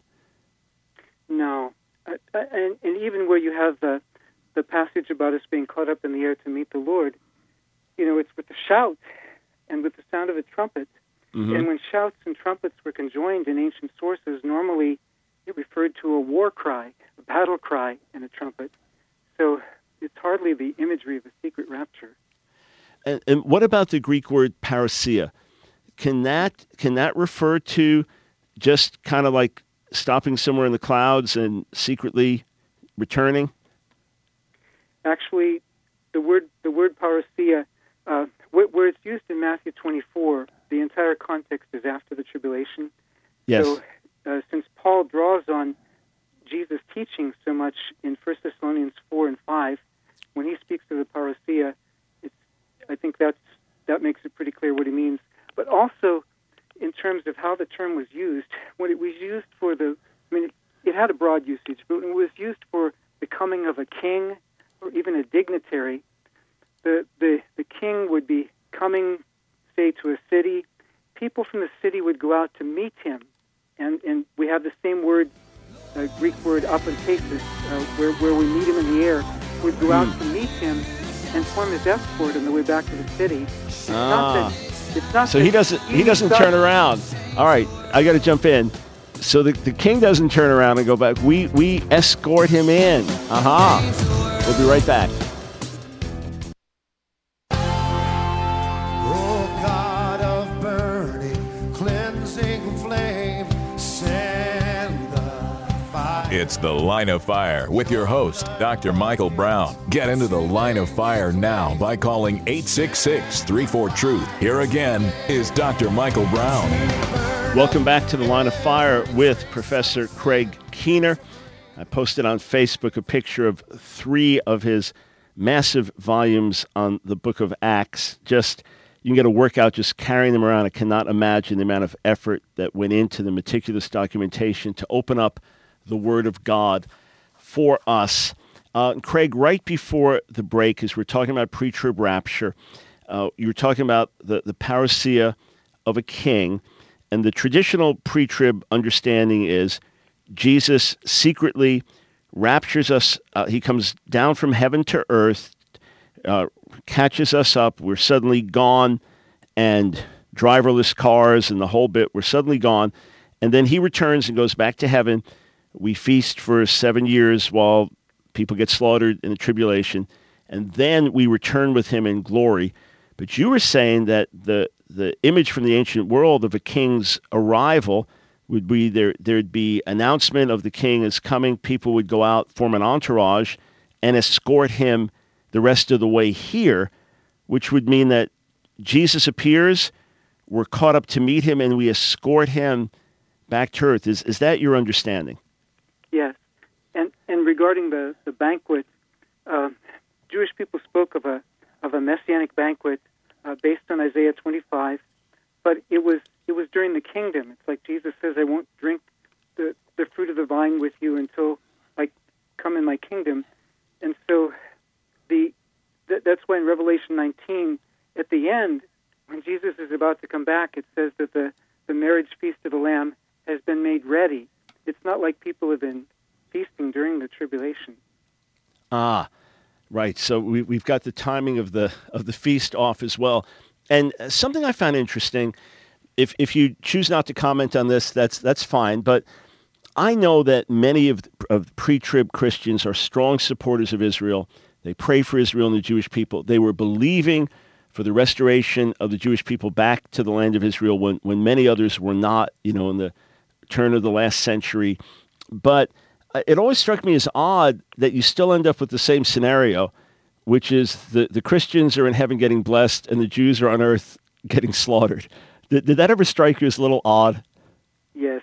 No. Uh, and, and even where you have the, the passage about us being caught up in the air to meet the Lord, you know, it's with the shout and with the sound of a trumpet. Mm-hmm. And when shouts and trumpets were conjoined in ancient sources, normally it referred to a war cry, a battle cry, and a trumpet. So it's hardly the imagery of a secret rapture. And, and what about the Greek word parousia? Can that can that refer to just kind of like stopping somewhere in the clouds and secretly returning? Actually, the word the word parousia, uh, where it's used in Matthew twenty-four, the entire context is after the tribulation. Yes. So uh, since Paul draws on Jesus' teaching so much in First Thessalonians four and five, when he speaks of the parousia, it's, I think that's, that makes it pretty clear what he means. But also, in terms of how the term was used, when it was used for the, I mean, it, it had a broad usage, but when it was used for the coming of a king or even a dignitary, the, the, the king would be coming, say, to a city. People from the city would go out to meet him. And, and we have the same word, uh, Greek word, apanthesis, uh, where, where we meet him in the air, would go out to meet him and form his escort on the way back to the city. It's Ah. not that, it's not So that he doesn't he doesn't does- turn around. All right, I got to jump in. So the, the king doesn't turn around and go back. We we escort him in. Aha. We'll be right back. Oh God of burning, cleansing flame, send the fire. It's The Line of Fire with your host, Doctor Michael Brown. Get into the Line of Fire now by calling eight six six, three four, truth. Here again is Doctor Michael Brown. Welcome back to the Line of Fire with Professor Craig Keener. I posted on Facebook a picture of three of his massive volumes on the book of Acts. Just, you can get a workout just carrying them around. I cannot imagine the amount of effort that went into the meticulous documentation to open up the Word of God for us. Uh, Craig, right before the break, as we're talking about pre-trib rapture, uh, you were talking about the, the parousia of a king. And the traditional pre-trib understanding is Jesus secretly raptures us. Uh, he comes down from heaven to earth, uh, catches us up. We're suddenly gone, and driverless cars and the whole bit, we're suddenly gone. And then he returns and goes back to heaven. We feast for seven years while people get slaughtered in the tribulation. And then we return with him in glory. But you were saying that the the image from the ancient world of a king's arrival would be there. There'd be announcement of the king is coming. People would go out, form an entourage, and escort him the rest of the way here, which would mean that Jesus appears, we're caught up to meet him, and we escort him back to earth. Is is that your understanding? Yes. And and regarding the, the banquet, uh, Jewish people spoke of a of a messianic banquet uh, based on Isaiah twenty-five, but it was it was during the kingdom. It's like Jesus says, I won't drink the, the fruit of the vine with you until I come in my kingdom. And so the th- that's why in Revelation nineteen, at the end, when Jesus is about to come back, it says that the, the marriage feast of the Lamb has been made ready. It's not like people have been feasting during the tribulation. Ah, right. So we, we've got the timing of the of the feast off as well. And something I found interesting, if if you choose not to comment on this, that's that's fine. But I know that many of, of pre-trib Christians are strong supporters of Israel. They pray for Israel and the Jewish people. They were believing for the restoration of the Jewish people back to the land of Israel when, when many others were not, you know, in the turn of the last century. But it always struck me as odd that you still end up with the same scenario, which is the, the Christians are in heaven getting blessed and the Jews are on earth getting slaughtered. Did, did that ever strike you as a little odd? Yes.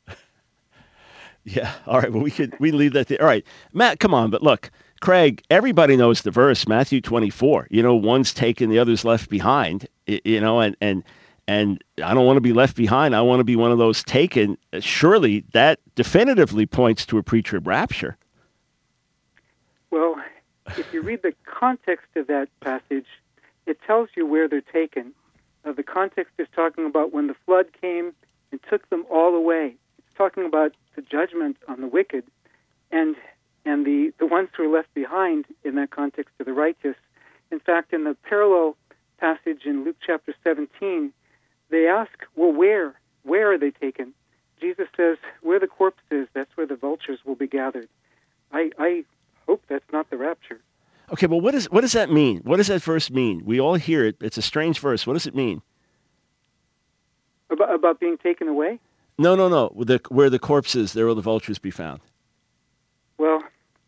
Yeah. All right. Well, we could we leave that there. All right, Matt. Come on. But look, Craig. Everybody knows the verse, Matthew twenty-four. You know, one's taken, the other's left behind. You know, and and and I don't want to be left behind. I want to be one of those taken. Surely that definitively points to a pre-trib rapture. Well, if you read the context of that passage, it tells you where they're taken. Uh, the context is talking about when the flood came and took them all away. It's talking about the judgment on the wicked, and and the, the ones who are left behind in that context are the righteous. In fact, in the parallel passage in Luke chapter seventeen, they ask, well, where? Where are they taken? Jesus says, where the corpse is, that's where the vultures will be gathered. I, I hope that's not the rapture. Okay, well, what, is, what does that mean? What does that verse mean? We all hear it. It's a strange verse. What does it mean? About, about being taken away? No, no, no. The, where the corpse is, there will the vultures be found. Well,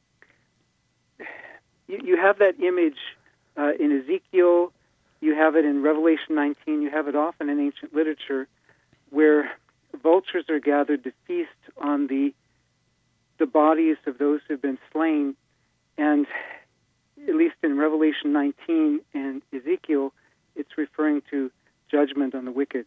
you, you have that image uh, in Ezekiel. You have it in Revelation nineteen. You have it often in ancient literature where vultures are gathered to feast on the the bodies of those who have been slain, and at least in Revelation nineteen and Ezekiel, it's referring to judgment on the wicked.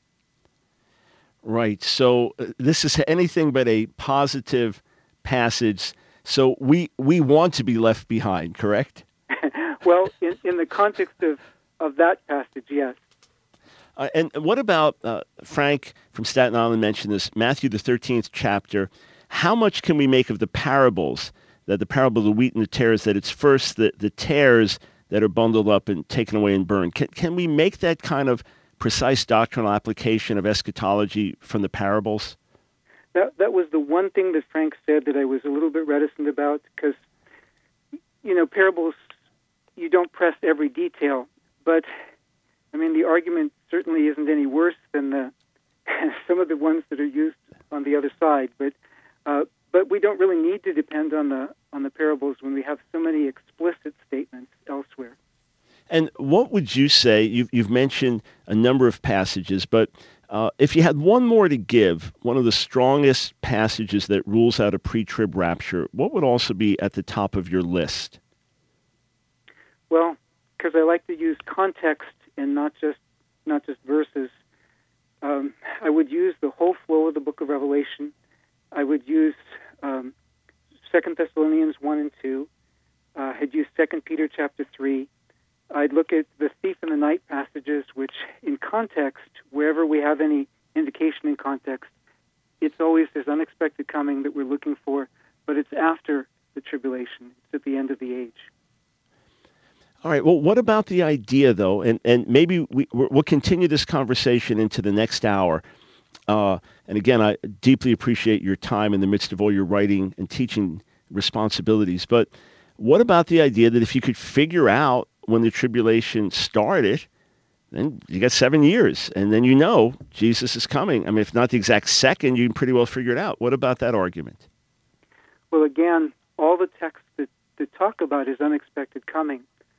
Right. So uh, this is anything but a positive passage. So we we want to be left behind, correct? Well, in, in the context of, of that passage, yes. Uh, and what about, uh, Frank from Staten Island mentioned this, Matthew the thirteenth chapter. How much can we make of the parables, that the parable of the wheat and the tares, that it's first the, the tares that are bundled up and taken away and burned? Can, can we make that kind of precise doctrinal application of eschatology from the parables? That that was the one thing that Frank said that I was a little bit reticent about, because, you know, parables, you don't press every detail. But, I mean, the argument certainly isn't any worse than the some of the ones that are used on the other side. But uh, but we don't really need to depend on the on the parables when we have so many explicit statements elsewhere. And what would you say, you've, you've mentioned a number of passages, but uh, if you had one more to give, one of the strongest passages that rules out a pre-trib rapture, what would also be at the top of your list? Well, because I like to use context and not just not just verses, um, I would use the whole flow of the book of Revelation. I would use um, Second Thessalonians one and two. Uh, I'd use Second Peter chapter three. I'd look at the thief in the night passages, which in context, wherever we have any indication in context, it's always this unexpected coming that we're looking for, but it's after the tribulation. It's at the end of the age. All right. Well, what about the idea, though, and, and maybe we, we'll continue this conversation into the next hour. Uh, and again, I deeply appreciate your time in the midst of all your writing and teaching responsibilities. But what about the idea that if you could figure out when the tribulation started, then you got seven years, and then you know Jesus is coming. I mean, if not the exact second, you can pretty well figure it out. What about that argument? Well, again, all the texts that, that talk about his unexpected coming,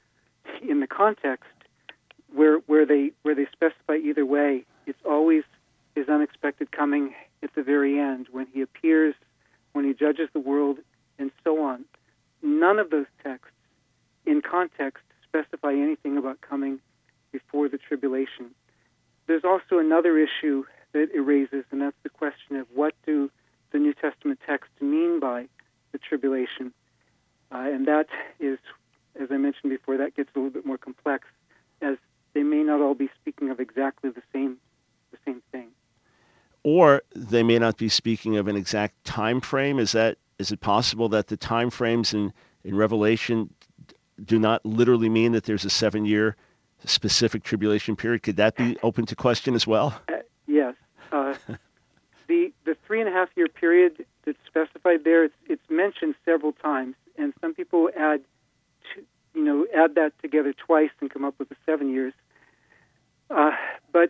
in the context where where they where they specify either way, it's always his unexpected coming at the very end, when he appears, when he judges the world, and so on. None of those texts in context specify anything about coming before the tribulation. There's also another issue that it raises, and that's the question of what do the New Testament texts mean by the tribulation. Uh, and that is, as I mentioned before, that gets a little bit more complex, as they may not all be speaking of exactly the same the same thing. Or they may not be speaking of an exact time frame. Is that is it possible that the time frames in, in Revelation do not literally mean that there's a seven-year specific tribulation period? Could that be open to question as well? Uh, yes. Uh, the the three and a half year period that's specified there, it's, it's mentioned several times, and some people add, to, you know, add that together twice and come up with the seven years. Uh, but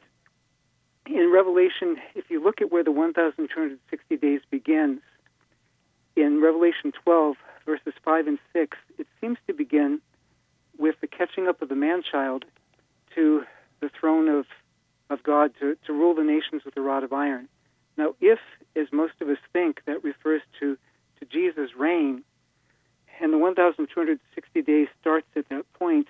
in Revelation, if you look at where the one thousand two hundred sixty days begins, in Revelation twelve, verses five and six, it seems to begin with the catching up of the man-child to the throne of, of God to, to rule the nations with a rod of iron. Now, if, as most of us think, that refers to, to Jesus' reign, and the one thousand two hundred sixty days starts at that point,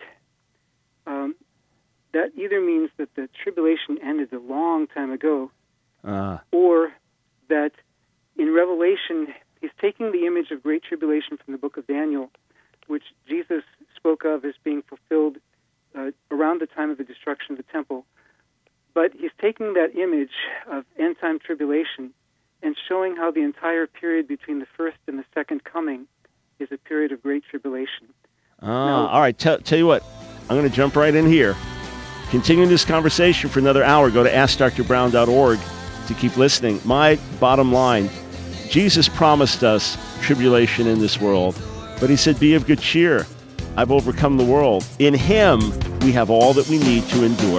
um, that either means that the tribulation ended a long time ago, uh. or that in Revelation, he's taking the image of great tribulation from the book of Daniel, which Jesus spoke of as being fulfilled uh, around the time of the destruction of the temple. But he's taking that image of end-time tribulation and showing how the entire period between the first and the second coming is a period of great tribulation. Uh, now, all right, tell, tell you what, I'm going to jump right in here. Continuing this conversation for another hour, go to ask dr brown dot org to keep listening. My bottom line, Jesus promised us tribulation in this world, but he said, be of good cheer. I've overcome the world. In him, we have all that we need to endure.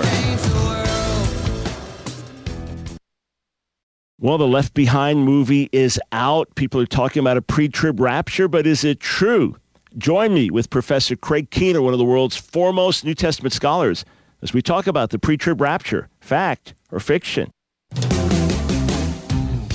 Well, the Left Behind movie is out. People are talking about a pre-trib rapture, but is it true? Join me with Professor Craig Keener, one of the world's foremost New Testament scholars, as we talk about the pre-trib rapture, fact or fiction.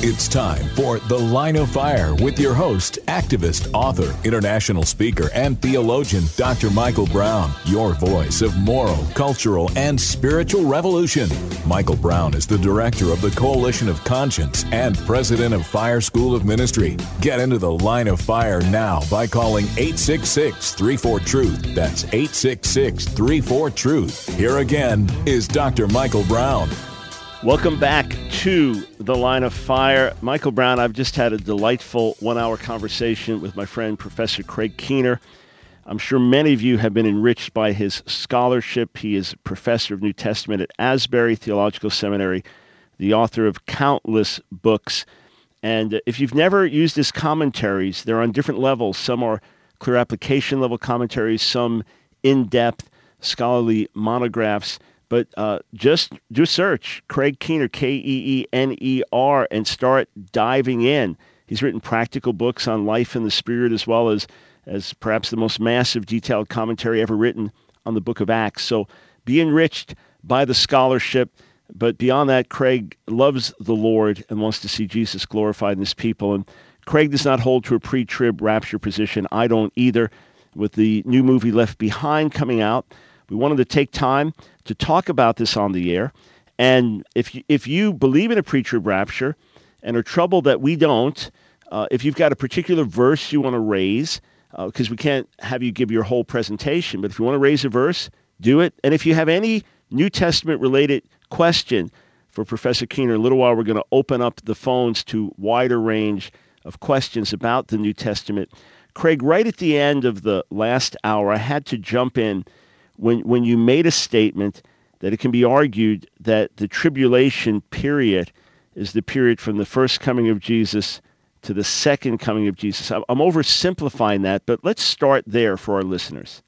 It's time for The Line of Fire with your host, activist, author, international speaker, and theologian, Doctor Michael Brown, your voice of moral, cultural, and spiritual revolution. Michael Brown is the director of the Coalition of Conscience and president of Fire School of Ministry. Get into The Line of Fire now by calling eight six six, three four, truth. That's eight six six, three four, truth. Here again is Doctor Michael Brown. Welcome back to The Line of Fire. Michael Brown, I've just had a delightful one-hour conversation with my friend, Professor Craig Keener. I'm sure many of you have been enriched by his scholarship. He is a professor of New Testament at Asbury Theological Seminary, the author of countless books. And if you've never used his commentaries, they're on different levels. Some are clear application level commentaries, some in-depth scholarly monographs. But uh, just do a search, Craig Keener, K E E N E R, and start diving in. He's written practical books on life and the Spirit, as well as, as perhaps the most massive detailed commentary ever written on the book of Acts. So be enriched by the scholarship. But beyond that, Craig loves the Lord and wants to see Jesus glorified in his people. And Craig does not hold to a pre-trib rapture position. I don't either. With the new movie Left Behind coming out, we wanted to take time to talk about this on the air. And if you, if you believe in a pre-trib rapture and are troubled that we don't, uh, if you've got a particular verse you want to raise, because uh, we can't have you give your whole presentation, but if you want to raise a verse, do it. And if you have any New Testament-related question for Professor Keener, in a little while we're going to open up the phones to wider range of questions about the New Testament. Craig, right at the end of the last hour, I had to jump in when when you made a statement that it can be argued that the tribulation period is the period from the first coming of Jesus to the second coming of Jesus. I'm oversimplifying that, but let's start there for our listeners.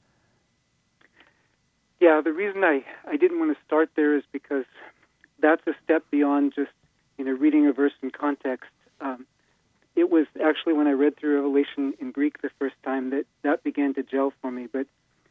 Yeah, the reason I, I didn't want to start there is because that's a step beyond just, you know, reading a verse in context. Um, it was actually when I read through Revelation in Greek the first time that that began to gel for me. But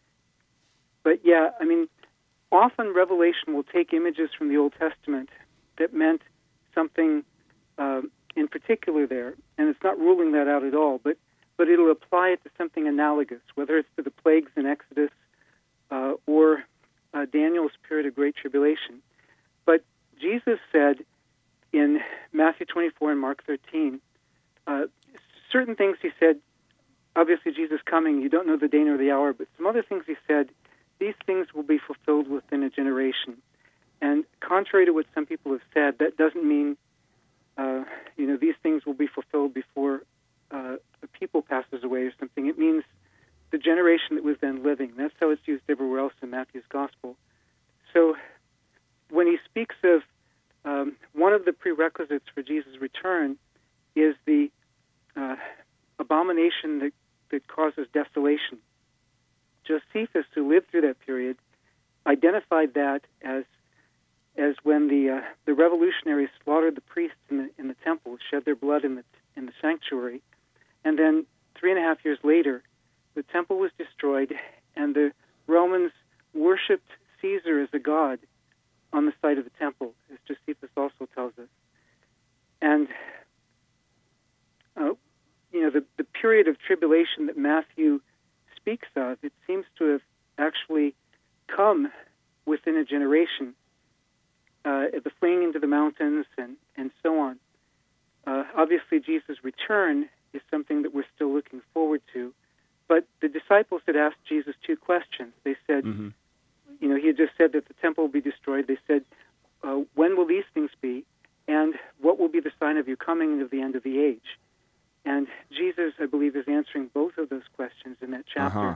But yeah, I mean, often Revelation will take images from the Old Testament that meant something uh, in particular there, and it's not ruling that out at all, but, but it'll apply it to something analogous, whether it's to the plagues in Exodus uh, or uh, Daniel's period of Great Tribulation. But Jesus said in Matthew twenty-four and Mark thirteen, uh, certain things he said, obviously Jesus coming, you don't know the day nor the hour, but some other things he said, these things will be fulfilled within a generation. And contrary to what some people have said, that doesn't mean, uh, you know, these things will be fulfilled before uh, a people passes away or something. It means the generation that was then living. That's how it's used everywhere else in Matthew's Gospel. So when he speaks of um, one of the prerequisites for Jesus' return is the uh, abomination that, that causes desolation. Josephus, who lived through that period, identified that as as when the uh, the revolutionaries slaughtered the priests in the in the temple, shed their blood in the in the sanctuary, and then three and a half years later, the temple was destroyed, and the Romans worshipped Caesar as a god on the site of the temple, as Josephus also tells us. And uh, you know, the the period of tribulation that Matthew speaks of, it seems to have actually come within a generation, uh, the fleeing into the mountains and, and so on. Uh, obviously, Jesus' return is something that we're still looking forward to, but the disciples had asked Jesus two questions. They said, mm-hmm. you know, he had just said that the temple will be destroyed. They said, uh, when will these things be, and what will be the sign of your coming and of the end of the age? And Jesus, I believe, is answering both of those questions in that chapter. Uh-huh.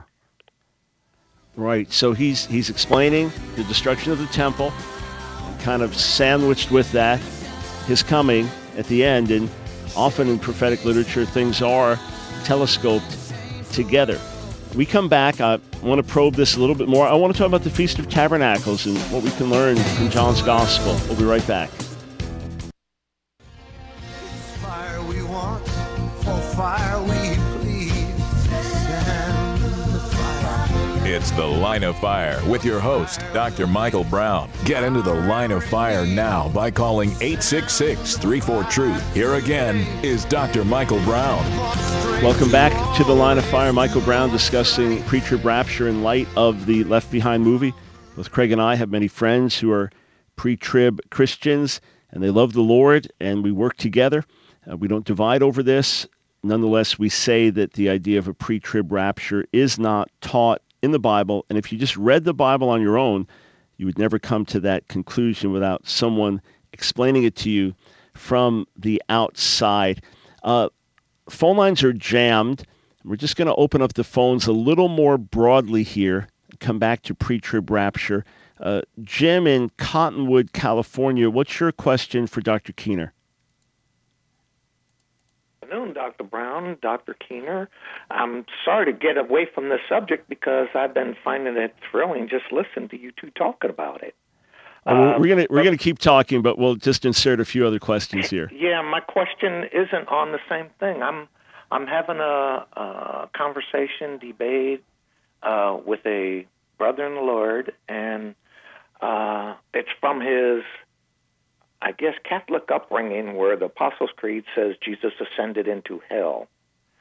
Right. So he's he's explaining the destruction of the temple, kind of sandwiched with that, his coming at the end. And often in prophetic literature, things are telescoped together. We come back. I want to probe this a little bit more. I want to talk about the Feast of Tabernacles and what we can learn from John's Gospel. We'll be right back. Fire we want, for fire we please. Stand the fire. It's The Line of Fire with your host, Doctor Michael Brown. Get into The Line of Fire now by calling eight six six, three four, TRUTH. Here again is Doctor Michael Brown. Welcome back to The Line of Fire. Michael Brown discussing pre-trib rapture in light of the Left Behind movie. Both Craig and I have many friends who are pre-trib Christians, and they love the Lord, and we work together. Uh, we don't divide over this. Nonetheless, we say that the idea of a pre-trib rapture is not taught in the Bible, and if you just read the Bible on your own, you would never come to that conclusion without someone explaining it to you from the outside. Uh, phone lines are jammed. We're just going to open up the phones a little more broadly here, come back to pre-trib rapture. Uh, Jim in Cottonwood, California, what's your question for Doctor Keener? Good afternoon, Doctor Brown, Doctor Keener. I'm sorry to get away from this subject because I've been finding it thrilling just listening to you two talking about it. Uh, uh, we're gonna we're gonna keep talking, but we'll just insert a few other questions here. Yeah, my question isn't on the same thing. I'm I'm having a, a conversation, debate uh, with a brother in the Lord, and uh, it's from his, I guess, Catholic upbringing, where the Apostles' Creed says Jesus ascended into hell.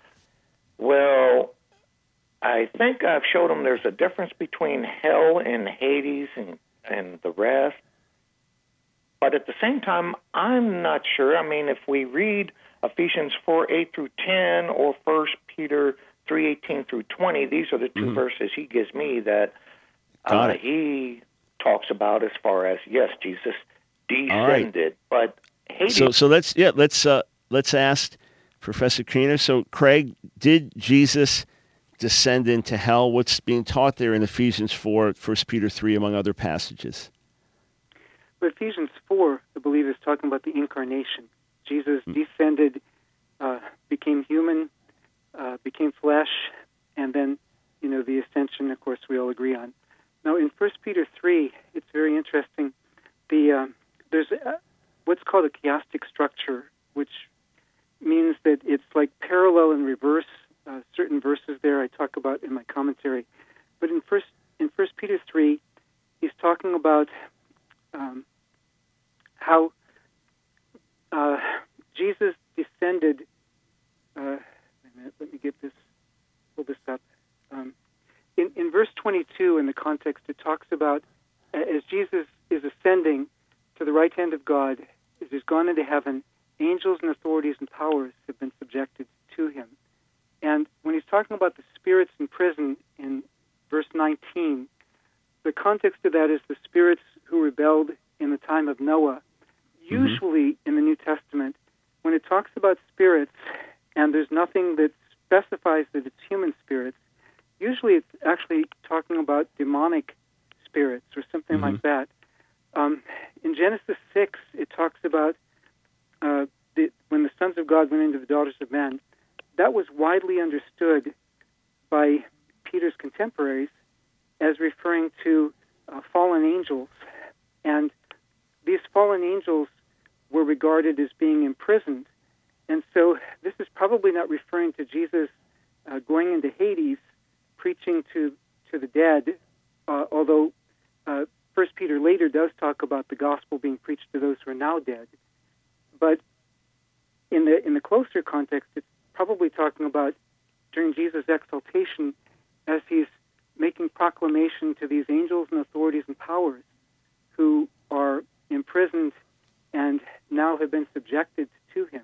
Well, I think I've showed him there's a difference between hell and Hades and, and the rest. But at the same time, I'm not sure. I mean, if we read Ephesians four, eight through ten, or First Peter three, eighteen through twenty, these are the two mm-hmm. verses he gives me that uh, he talks about as far as, yes, Jesus descended, right. but Hades. So, so let's yeah, let's uh, let's ask Professor Keener. So, Craig, did Jesus descend into hell? What's being taught there in Ephesians four, First Peter three, among other passages? But Ephesians four, I believe, is talking about the incarnation. Jesus mm. descended, uh, became human, uh, became flesh, and then, you know, the ascension. Of course, we all agree on. Now, in First Peter three, it's very interesting. The uh, There's a, what's called a chiastic structure, which means that it's like parallel and reverse. Uh, certain verses there I talk about in my commentary. But in First in First Peter three, he's talking about um, how uh, Jesus descended. Uh, wait a minute, let me get this. Pull this up. Um, in in verse twenty-two, in the context, it talks about uh, as Jesus is ascending to the right hand of God, as he's gone into heaven, angels and authorities and powers have been subjected to him. And when he's talking about the spirits in prison in verse nineteen, the context of that is the spirits who rebelled in the time of Noah. Mm-hmm. Usually in the New Testament, when it talks about spirits, and there's nothing that specifies that it's human spirits, usually it's actually talking about demonic spirits or something mm-hmm. like that. Um, in Genesis six, it talks about uh, the, when the sons of God went into the daughters of men. That was widely understood by Peter's contemporaries as referring to uh, fallen angels. And these fallen angels were regarded as being imprisoned. And so this is probably not referring to Jesus uh, going into Hades, preaching to, to the dead, uh, although uh, First Peter later does talk about the gospel being preached to those who are now dead. But in the in the closer context, it's probably talking about during Jesus' exaltation as he's making proclamation to these angels and authorities and powers who are imprisoned and now have been subjected to him.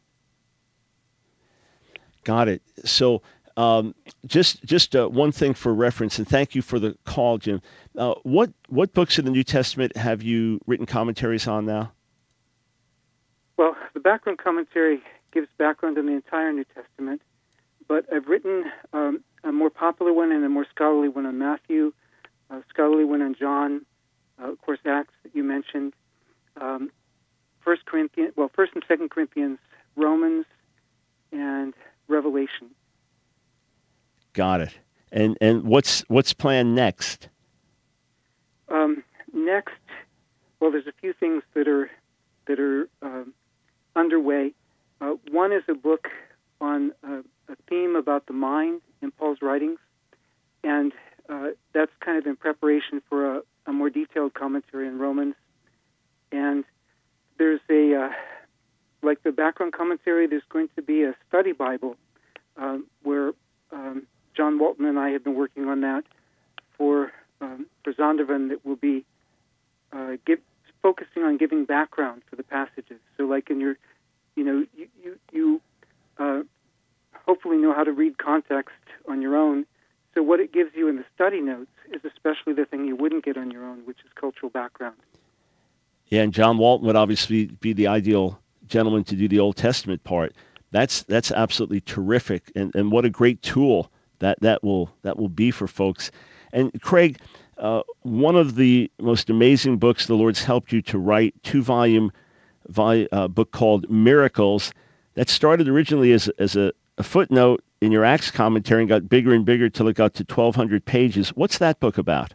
Got it. So um, just just uh, one thing for reference, and thank you for the call, Jim. Uh, what what books in the New Testament have you written commentaries on now? Well, the background commentary gives background on the entire New Testament, but I've written um, a more popular one and a more scholarly one on Matthew, a scholarly one on John, uh, of course, Acts that you mentioned, um, First Corinthians, well, First and Second Corinthians, Romans, and Revelation. Got it. And and what's what's planned next? Um, next, well, there's a few things that are that are um, underway. Uh, one is a book on uh, a theme about the mind in Paul's writings, and uh, that's kind of in preparation for a, a more detailed commentary in Romans. And there's a, uh, like the background commentary, there's going to be a study Bible um, where um, John Walton and I have been working on that for um, for Zondervan, that will be uh, give, focusing on giving background for the passages. So like in your, you know, you, you, you uh, hopefully know how to read context on your own. So what it gives you in the study notes is especially the thing you wouldn't get on your own, which is cultural background. Yeah, and John Walton would obviously be the ideal gentleman to do the Old Testament part. That's that's absolutely terrific, and, and what a great tool that, that will that will be for folks. And Craig, uh, one of the most amazing books the Lord's helped you to write, two-volume volume, uh, book called Miracles, that started originally as as a, a footnote in your Acts commentary and got bigger and bigger till it got to twelve hundred pages. What's that book about?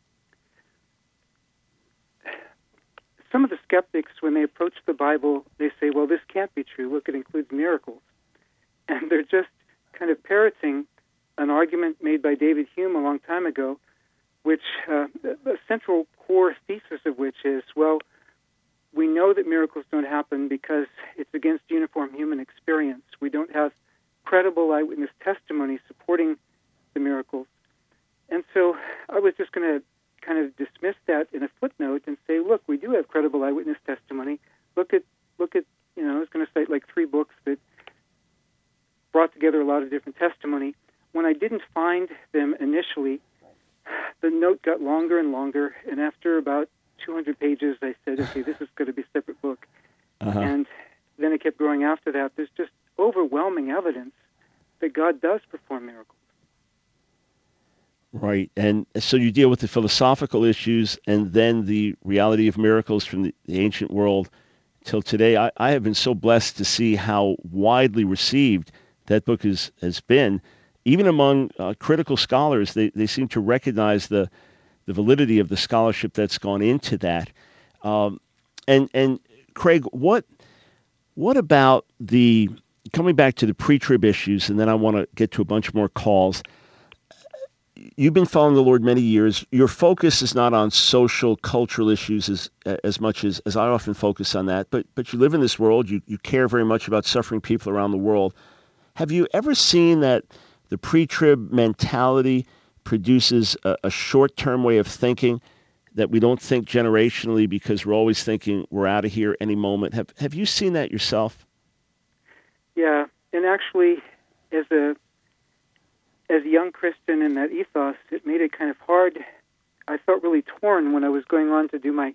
Some of the skeptics, when they approach the Bible, they say, well, this can't be true. Look, it includes miracles. And they're just kind of parroting an argument made by David Hume a long time ago, which uh, the central core thesis of which is, well, we know that miracles don't happen because it's against uniform human experience. We don't have credible eyewitness testimony supporting the miracles. And so I was just going to kind of dismiss that in a footnote and say, look, we do have credible eyewitness testimony. Look at, look at, you know, I was going to cite like three books that brought together a lot of different testimony. When I didn't find them initially, the note got longer and longer, and after about two hundred pages, I said, okay, this is going to be a separate book. Uh-huh. And then it kept growing after that. There's just overwhelming evidence that God does perform miracles. Right, and so you deal with the philosophical issues and then the reality of miracles from the, the ancient world till today. I, I have been so blessed to see how widely received that book is, has been. Even among uh, critical scholars, they, they seem to recognize the, the validity of the scholarship that's gone into that. Um, and and Craig, what what about the, coming back to the pre-trib issues, and then I want to get to a bunch more calls. You've been following the Lord many years. Your focus is not on social, cultural issues as as much as, as I often focus on that, but but you live in this world. You, you care very much about suffering people around the world. Have you ever seen that the pre-trib mentality produces a, a short-term way of thinking, that we don't think generationally because we're always thinking we're out of here any moment? Have Have you seen that yourself? Yeah, and actually, as a As a young Christian in that ethos, it made it kind of hard. I felt really torn when I was going on to do my,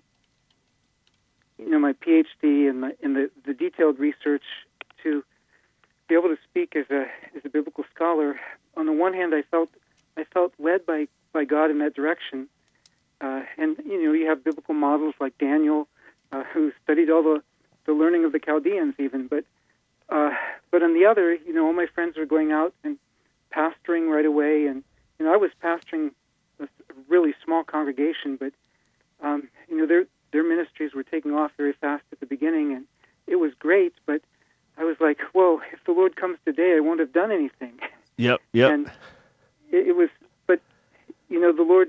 you know, my PhD and my, in the, the detailed research to be able to speak as a as a biblical scholar. On the one hand, I felt I felt led by, by God in that direction, uh, and you know, you have biblical models like Daniel, uh, who studied all the, the learning of the Chaldeans, even. But uh, but on the other, you know, all my friends were going out and pastoring right away, and you know I was pastoring a really small congregation, but um, you know their their ministries were taking off very fast at the beginning, and it was great. But I was like, whoa! If the Lord comes today, I won't have done anything. Yep, yep. And it, it was, but you know the Lord,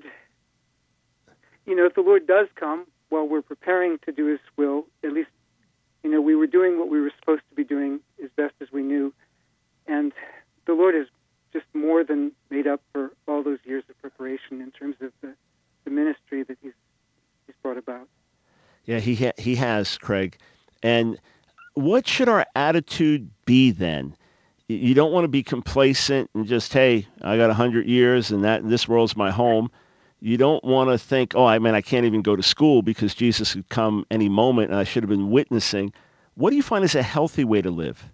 you know if the Lord does come while we're preparing to do His will, at least you know we were doing what we were supposed to be doing as best as we knew, and the Lord has just more than made up for all those years of preparation in terms of the, the ministry that he's he's brought about. Yeah, he ha- he has, Craig. And what should our attitude be then? You don't want to be complacent and just, hey, I got a hundred years and that and this world's my home. You don't want to think, oh, I mean, I can't even go to school because Jesus could come any moment and I should have been witnessing. What do you find is a healthy way to live?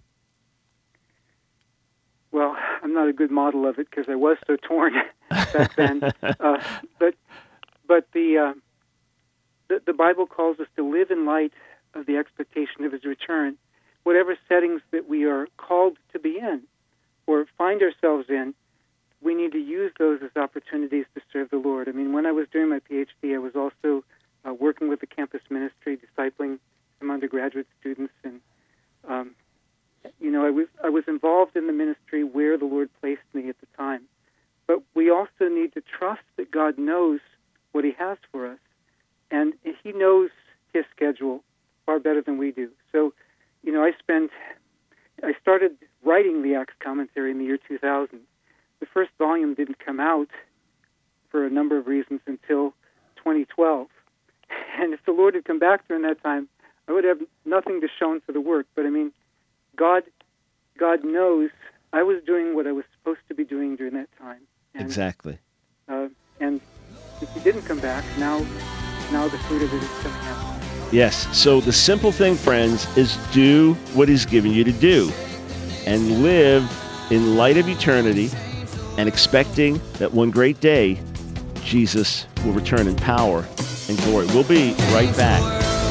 Well, I'm not a good model of it because I was so torn back then. Uh, but but the, uh, the the Bible calls us to live in light of the expectation of His return. Whatever settings that we are called to be in or find ourselves in, we need to use those as opportunities to serve the Lord. I mean, when I was doing my PhD, I was also uh, working with the campus ministry, discipling some undergraduate students, and um, you know, I was I was involved in the ministry where the Lord placed me at the time. But we also need to trust that God knows what he has for us, and he knows his schedule far better than we do. So, you know, I spent, I started writing the Acts commentary in the year two thousand. The first volume didn't come out for a number of reasons until twenty twelve. And if the Lord had come back during that time, I would have nothing to show for the work. But I mean, God, God knows I was doing what I was supposed to be doing during that time. And, exactly. Uh, and if he didn't come back, now, now the fruit of it is coming out. Yes. So the simple thing, friends, is do what he's given you to do, and live in light of eternity, and expecting that one great day, Jesus will return in power and glory. We'll be right back.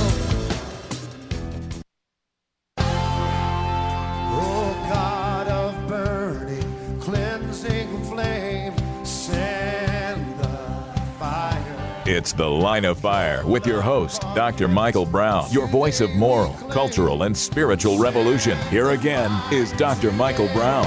Oh God of burning, cleansing flame, send the fire. It's The Line of Fire with your host, Doctor Michael Brown, your voice of moral, cultural, and spiritual revolution. Here again is Doctor Michael Brown.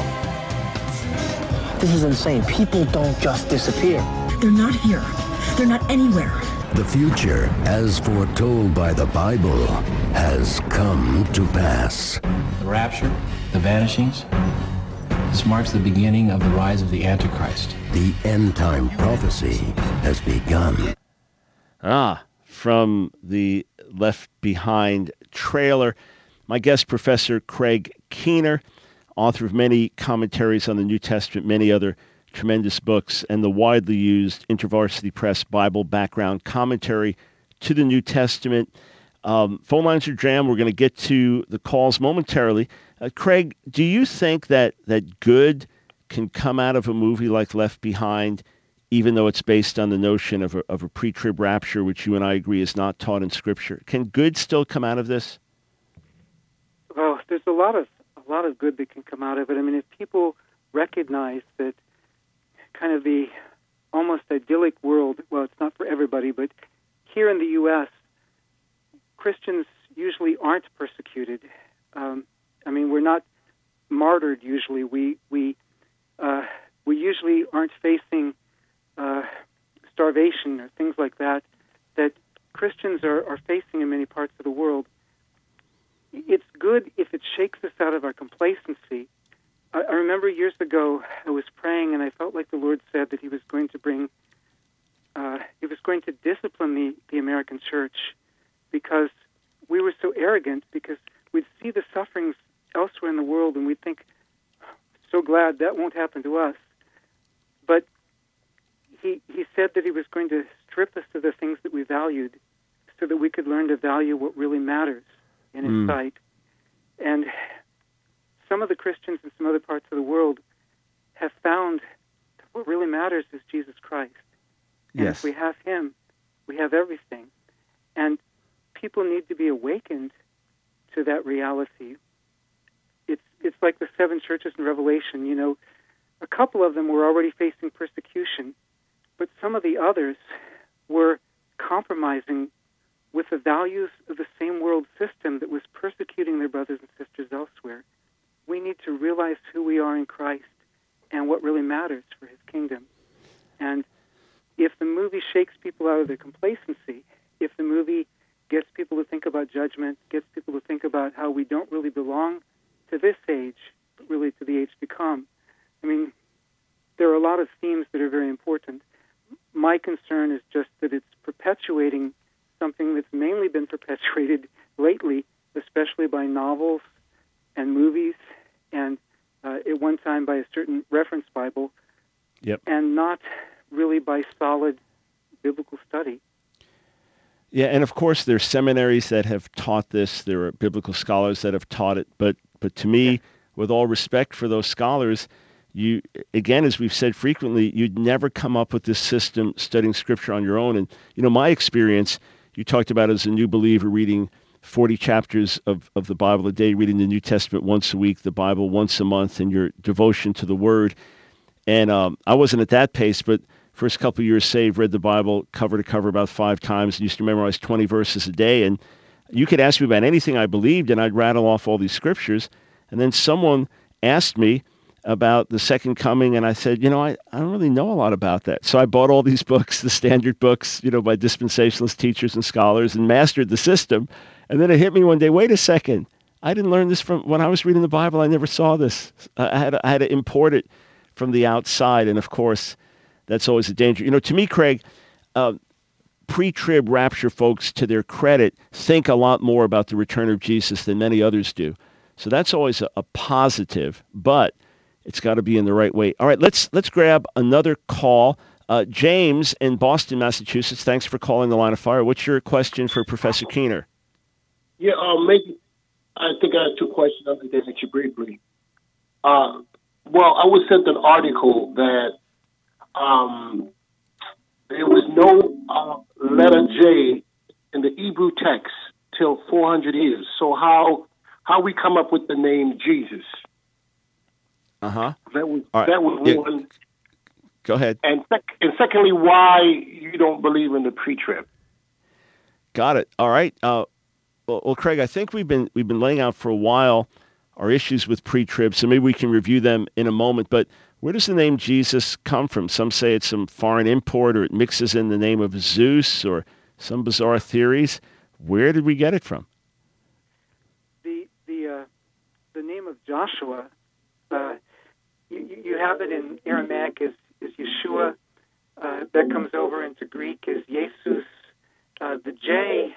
This is insane. People don't just disappear. They're not here. They're not anywhere. The future, as foretold by the Bible, has come to pass. The rapture, the vanishings, this marks the beginning of the rise of the Antichrist. The end-time prophecy has begun. Ah, from the Left Behind trailer, my guest, Professor Craig Keener, author of many commentaries on the New Testament, many other tremendous books, and the widely used InterVarsity Press Bible Background Commentary to the New Testament. Um, phone lines are jammed. We're going to get to the calls momentarily. Uh, Craig, do you think that, that good can come out of a movie like Left Behind, even though it's based on the notion of a, of a pre-trib rapture, which you and I agree is not taught in Scripture? Can good still come out of this? Well, there's a lot of a lot of good that can come out of it. I mean, if people recognize that kind of the almost idyllic world, well, it's not for everybody, but here in the U S, Christians usually aren't persecuted. Um, I mean, we're not martyred usually. We we uh, we usually aren't facing uh, starvation or things like that that Christians are, are facing in many parts of the world. It's good if it shakes us out of our complacency. I, I remember years ago I was praying and I felt like the Lord said that he was going to bring, uh, he was going to discipline the, the American church because we were so arrogant, because we'd see the sufferings elsewhere in the world and we'd think, so glad that won't happen to us. But he, he said that he was going to strip us of the things that we valued so that we could learn to value what really matters in his mm. sight. And some of the Christians in some other parts of the world have found that what really matters is Jesus Christ. And yes. if we have him, we have everything. And people need to be awakened to that reality. It's it's like the seven churches in Revelation. You know, a couple of them were already facing persecution, but some of the others were compromising with the values of the same world system that was persecuting their brothers and sisters elsewhere. We need to realize who we are in Christ and what really matters for his kingdom. And if the movie shakes people out of their complacency, if the movie gets people to think about judgment, gets people to think about how we don't really belong to this age, but really to the age to come, I mean, there are a lot of themes that are very important. My concern is just that it's perpetuating something that's mainly been perpetuated lately, especially by novels and movies, and uh, at one time by a certain reference Bible, yep. and not really by solid biblical study. Yeah, and of course there are seminaries that have taught this. There are biblical scholars that have taught it. But but to me, with all respect for those scholars, you again, as we've said frequently, you'd never come up with this system studying Scripture on your own. And you know, my experience, you talked about as a new believer reading forty chapters of, of the Bible a day, reading the New Testament once a week, the Bible once a month, and your devotion to the Word. And um, I wasn't at that pace, but first couple of years saved, read the Bible cover to cover about five times, and used to memorize twenty verses a day. And you could ask me about anything I believed, and I'd rattle off all these scriptures. And then someone asked me about the second coming, and I said, you know, I, I don't really know a lot about that. So I bought all these books, the standard books, you know, by dispensationalist teachers and scholars, and mastered the system. And then it hit me one day, wait a second, I didn't learn this from when I was reading the Bible. I never saw this. I had, I had to import it from the outside, and of course, that's always a danger. You know, to me, Craig, uh, pre-trib rapture folks, to their credit, think a lot more about the return of Jesus than many others do. So that's always a, a positive, but it's got to be in the right way. All right, let's let's grab another call. Uh, James in Boston, Massachusetts, thanks for calling the Line of Fire. What's your question for Professor Keener? Yeah, um, maybe, I think I have two questions. I'll answer you briefly. Uh, well, I was sent an article that um, there was no uh, letter J in the Hebrew text till four hundred years. So how how we come up with the name Jesus? Uh-huh. That was right. that was yeah. one. Go ahead. And sec- and secondly, why you don't believe in the pre-trib? Got it. All right. Uh, well, well, Craig, I think we've been we've been laying out for a while our issues with pre-trib, so maybe we can review them in a moment. But where does the name Jesus come from? Some say it's some foreign import, or it mixes in the name of Zeus, or some bizarre theories. Where did we get it from? The the uh, the name of Joshua, uh, you, you have it in Aramaic as, as Yeshua. Uh, that comes over into Greek as Jesus. Uh, the J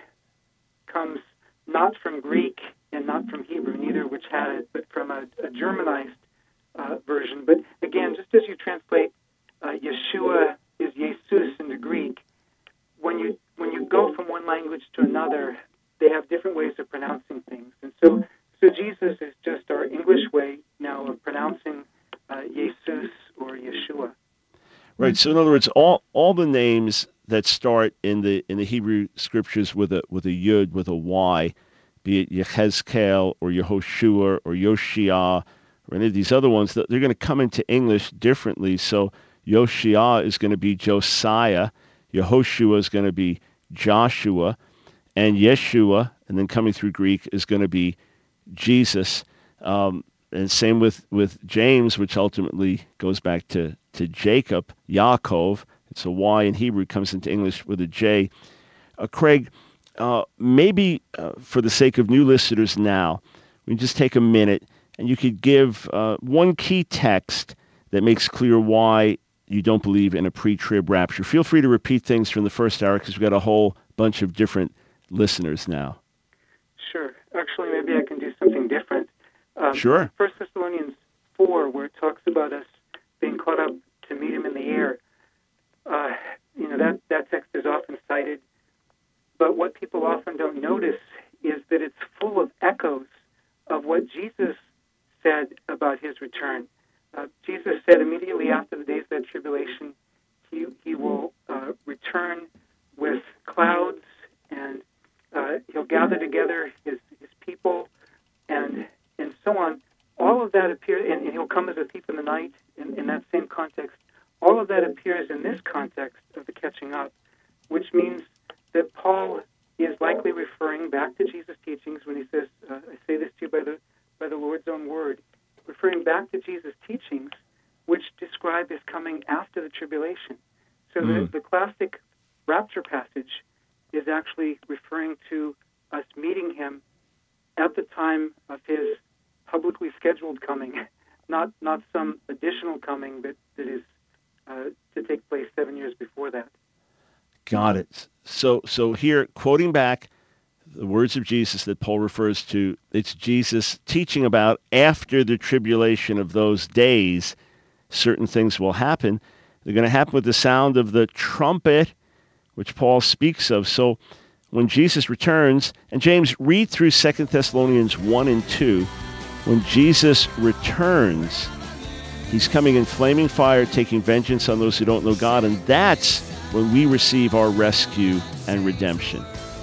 comes not from Greek and not from Hebrew, neither which had it, but from a, a Germanized uh, version. But again, just as you translate uh, Yeshua is Jesus into Greek, when you when you go from one language to another, they have different ways of pronouncing things. And so, so Jesus is just our English way now of pronouncing uh, Jesus or Yeshua. Right. So in other words, all all the names that start in the in the Hebrew scriptures with a with a yud, with a y, be it Yechezkel or Yehoshua or Yoshia or any of these other ones, they're going to come into English differently. So Yoshia is going to be Josiah, Yehoshua is going to be Joshua, and Yeshua, and then coming through Greek, is going to be Jesus. Um, and same with, with James, which ultimately goes back to, to Jacob, Yaakov. It's a Y in Hebrew, comes into English with a J. Uh, Craig, uh, maybe uh, for the sake of new listeners now, we can just take a minute and you could give uh, one key text that makes clear why you don't believe in a pre-trib rapture. Feel free to repeat things from the first hour because we've got a whole bunch of different listeners now. Sure. Actually, maybe I can do something different. Um, sure. First Thessalonians four, where it talks about us being caught up to meet him in the air. Uh, you know, that, that text is often cited, but what people often don't notice is that it's full of echoes of what Jesus said about his return. Uh, Jesus said immediately after the days of that tribulation, he, he will uh, return with clouds, and uh, he'll gather together his, his people, and and so on. All of that appears, and, and he'll come as a thief in the night, in, in that same context. All of that appears in this context of the catching up, which means that Paul is likely referring back to Jesus' teachings when he says, uh, I say this to you by the, by the Lord's own word, referring back to Jesus' teachings, which describe his coming after the tribulation. So mm. the, the classic rapture passage is actually referring to us meeting him at the time of his publicly scheduled coming, not not some additional coming that, that is uh, to take place seven years before that. Got it. So so here, quoting back the words of Jesus that Paul refers to, it's Jesus teaching about after the tribulation of those days, certain things will happen. They're going to happen with the sound of the trumpet, which Paul speaks of. So when Jesus returns, and James, read through Second Thessalonians one and two, when Jesus returns, he's coming in flaming fire, taking vengeance on those who don't know God, and that's when we receive our rescue and redemption.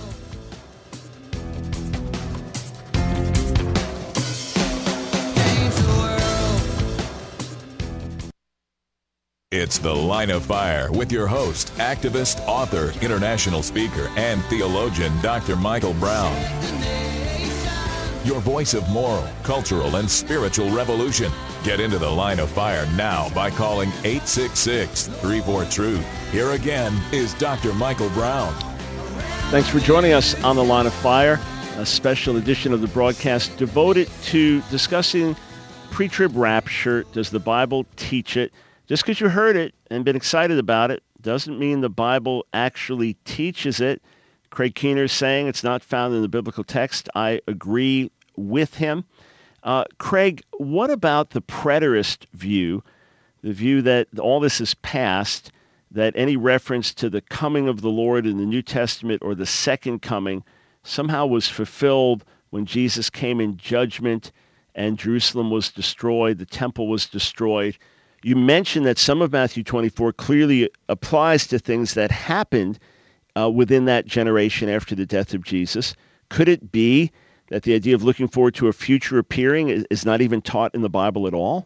It's The Line of Fire with your host, activist, author, international speaker, and theologian, Doctor Michael Brown. Your voice of moral, cultural, and spiritual revolution. Get into the line of fire now by calling eight six six, three four, truth. Here again is Doctor Michael Brown. Thanks for joining us on the Line of Fire, a special edition of the broadcast devoted to discussing pre-trib rapture. Does the Bible teach it? Just because you heard it and been excited about it doesn't mean the Bible actually teaches it. Craig Keener is saying it's not found in the biblical text. I agree with him. Uh, Craig, what about the preterist view, the view that all this is past, that any reference to the coming of the Lord in the New Testament or the second coming somehow was fulfilled when Jesus came in judgment and Jerusalem was destroyed, the temple was destroyed? You mentioned that some of Matthew twenty-four clearly applies to things that happened uh, within that generation after the death of Jesus. Could it be that the idea of looking forward to a future appearing is, is not even taught in the Bible at all?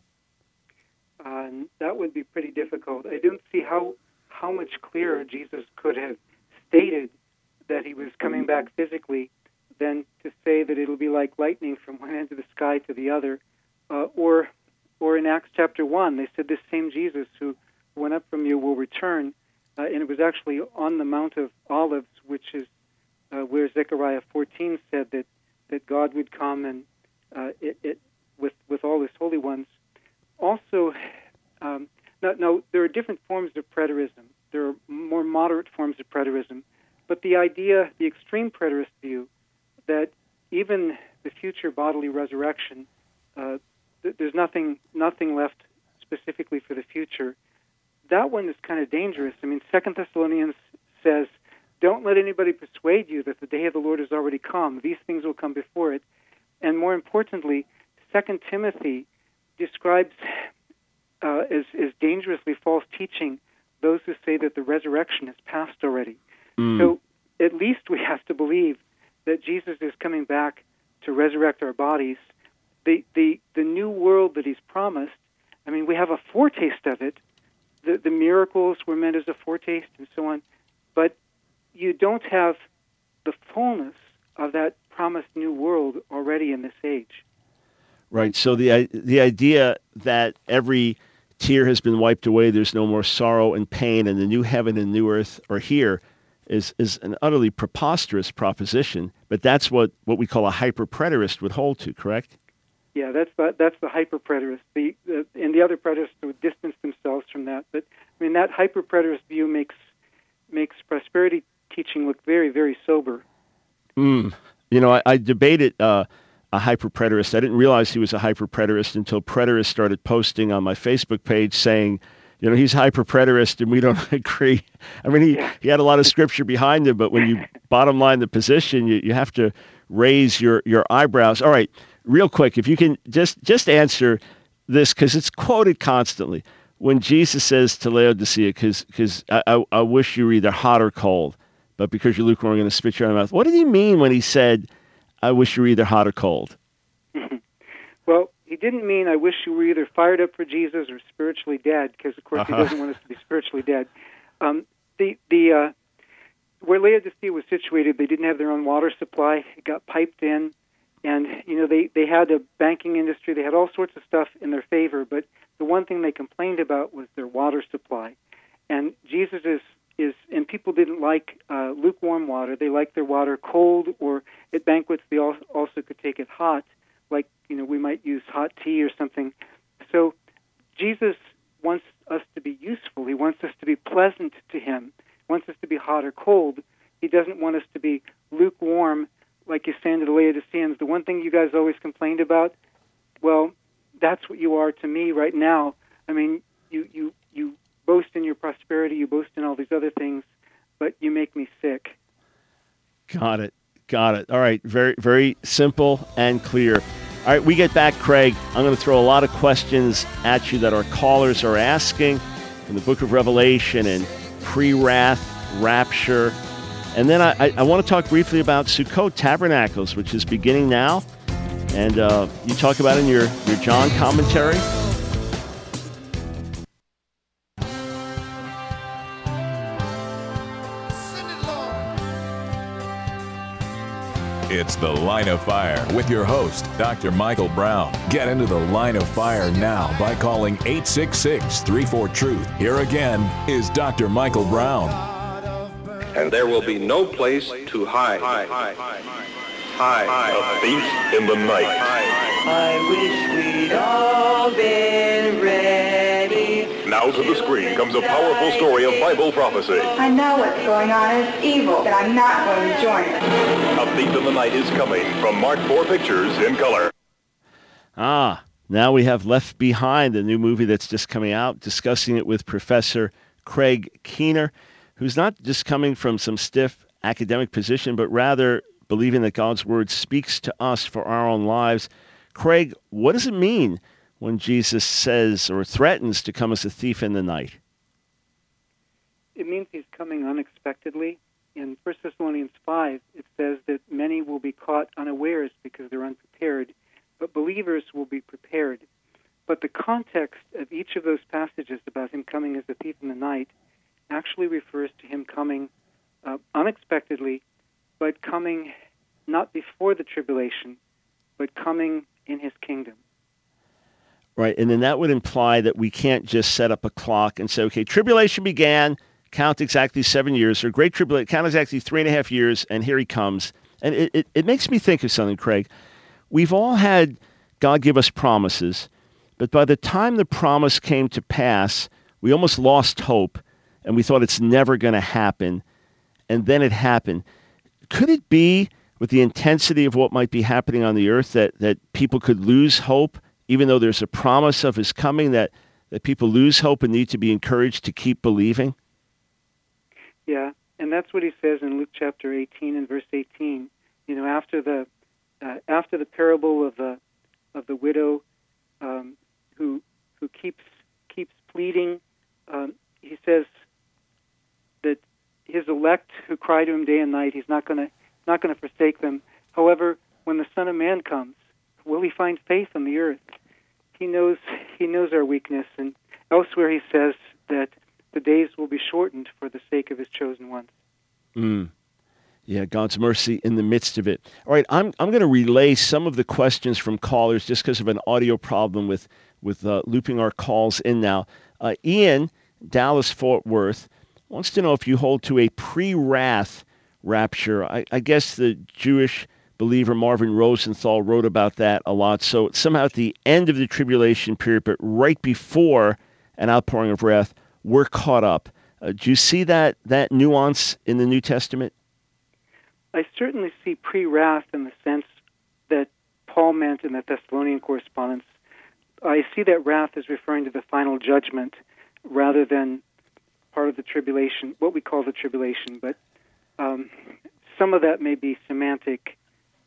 Uh, that would be pretty difficult. I don't see how how much clearer Jesus could have stated that he was coming back physically than to say that it'll be like lightning from one end of the sky to the other. Uh, or or in Acts chapter one, they said this same Jesus who went up from you will return. Uh, and it was actually on the Mount of Olives, which is uh, where Zechariah fourteen said that, that God would come and uh, it, it with with all his holy ones. Also, um, now, now, there are different forms of preterism. There are more moderate forms of preterism. But the idea, the extreme preterist view, that even the future bodily resurrection, uh, th- there's nothing nothing left specifically for the future, that one is kind of dangerous. I mean, Second Thessalonians says, don't let anybody persuade you that the day of the Lord has already come. These things will come before it. And more importantly, Second Timothy describes uh, as, as dangerously false teaching those who say that the resurrection has passed already. Mm. So at least we have to believe that Jesus is coming back to resurrect our bodies. The, the, the new world that he's promised, I mean, we have a foretaste of it. The, the miracles were meant as a foretaste and so on. But you don't have the fullness of that promised new world already in this age. Right. So the the idea that every tear has been wiped away, there's no more sorrow and pain, and the new heaven and new earth are here is is an utterly preposterous proposition. But that's what, what we call a hyper-preterist would hold to, correct? Yeah, that's the, that's the hyper-preterist. The, the, and the other preterists would distance themselves from that. But, I mean, that hyper-preterist view makes makes prosperity teaching look very, very sober. Mm. You know, I, I debated uh, a hyper-preterist. I didn't realize he was a hyper-preterist until preterists started posting on my Facebook page saying, you know, he's hyper-preterist and we don't agree. I mean, he, yeah. he had a lot of scripture behind him, but when you bottom line the position, you, you have to raise your, your eyebrows. All right, real quick, if you can just, just answer this, because it's quoted constantly. When Jesus says to Laodicea, because because I, I, I wish you were either hot or cold, but because you're lukewarm, I'm going to spit you out of my mouth. What did he mean when he said, I wish you were either hot or cold? Well, he didn't mean I wish you were either fired up for Jesus or spiritually dead, because, of course, uh-huh. he doesn't want us to be spiritually dead. Um, the the uh, where Laodicea was situated, they didn't have their own water supply. It got piped in, and, you know, they, they had a banking industry. They had all sorts of stuff in their favor, but the one thing they complained about was their water supply. And Jesus is, is and people didn't like uh, lukewarm water. They liked their water cold, or at banquets they also could take it hot, like, you know, we might use hot tea or something. So Jesus wants us to be useful. He wants us to be pleasant to him. He wants us to be hot or cold. He doesn't want us to be lukewarm, like you're saying to the Laodiceans. The one thing you guys always complained about, well, that's what you are to me right now. I mean, you, you, you boast in your prosperity, you boast in all these other things, but you make me sick. Got it. Got it. All right. Very, very simple and clear. All right. We get back, Craig. I'm going to throw a lot of questions at you that our callers are asking in the book of Revelation and pre-wrath, rapture. And then I, I, I want to talk briefly about Sukkot Tabernacles, which is beginning now. And uh, you talk about it in your, your John commentary. It's The Line of Fire with your host, Doctor Michael Brown. Get into the Line of Fire now by calling eight six six, three four, truth. Here again is Doctor Michael Brown. And there will be no place to hide. Hide. Hide. Hide. A thief in the night. I wish we'd all been ready. Now to the screen comes a powerful story of Bible prophecy. I know what's going on is evil, but I'm not going to join it. A Thief in the Night is coming from Mark four Pictures in color. Ah, now we have Left Behind, the new movie that's just coming out, discussing it with Professor Craig Keener, who's not just coming from some stiff academic position, but rather believing that God's Word speaks to us for our own lives. Craig, what does it mean when Jesus says or threatens to come as a thief in the night? It means he's coming unexpectedly. In First Thessalonians five, it says that many will be caught unawares because they're unprepared, but believers will be prepared. But the context of each of those passages about him coming as a thief in the night actually refers to him coming uh, unexpectedly, but coming not before the tribulation, but coming in his kingdom. Right, and then that would imply that we can't just set up a clock and say, okay, tribulation began, count exactly seven years, or great tribulation, count exactly three and a half years, and here he comes. And it, it, it makes me think of something, Craig. We've all had God give us promises, but by the time the promise came to pass, we almost lost hope, and we thought it's never going to happen, and then it happened. Could it be, with the intensity of what might be happening on the earth, that, that people could lose hope, even though there's a promise of his coming, that, that people lose hope and need to be encouraged to keep believing? Yeah, and that's what he says in Luke chapter eighteen and verse eighteen. You know, after the uh, after the parable of the of the widow um, who who keeps keeps pleading, um, he says that his elect who cry to him day and night, he's not going to not going to forsake them. However, when the Son of Man comes, will he find faith on the earth? He knows he knows our weakness, and elsewhere he says that the days will be shortened for the sake of his chosen ones. Mm. Yeah, God's mercy in the midst of it. All right, I'm I'm going to relay some of the questions from callers just because of an audio problem with with uh, looping our calls in now. Uh, Ian, Dallas Fort Worth, wants to know if you hold to a pre-wrath rapture. I, I guess the Jewish believer Marvin Rosenthal wrote about that a lot. So somehow at the end of the tribulation period, but right before an outpouring of wrath, we're caught up. Uh, do you see that that nuance in the New Testament? I certainly see pre-wrath in the sense that Paul meant in the Thessalonian correspondence. I see that wrath as referring to the final judgment rather than part of the tribulation, what we call the tribulation. But um, some of that may be semantic.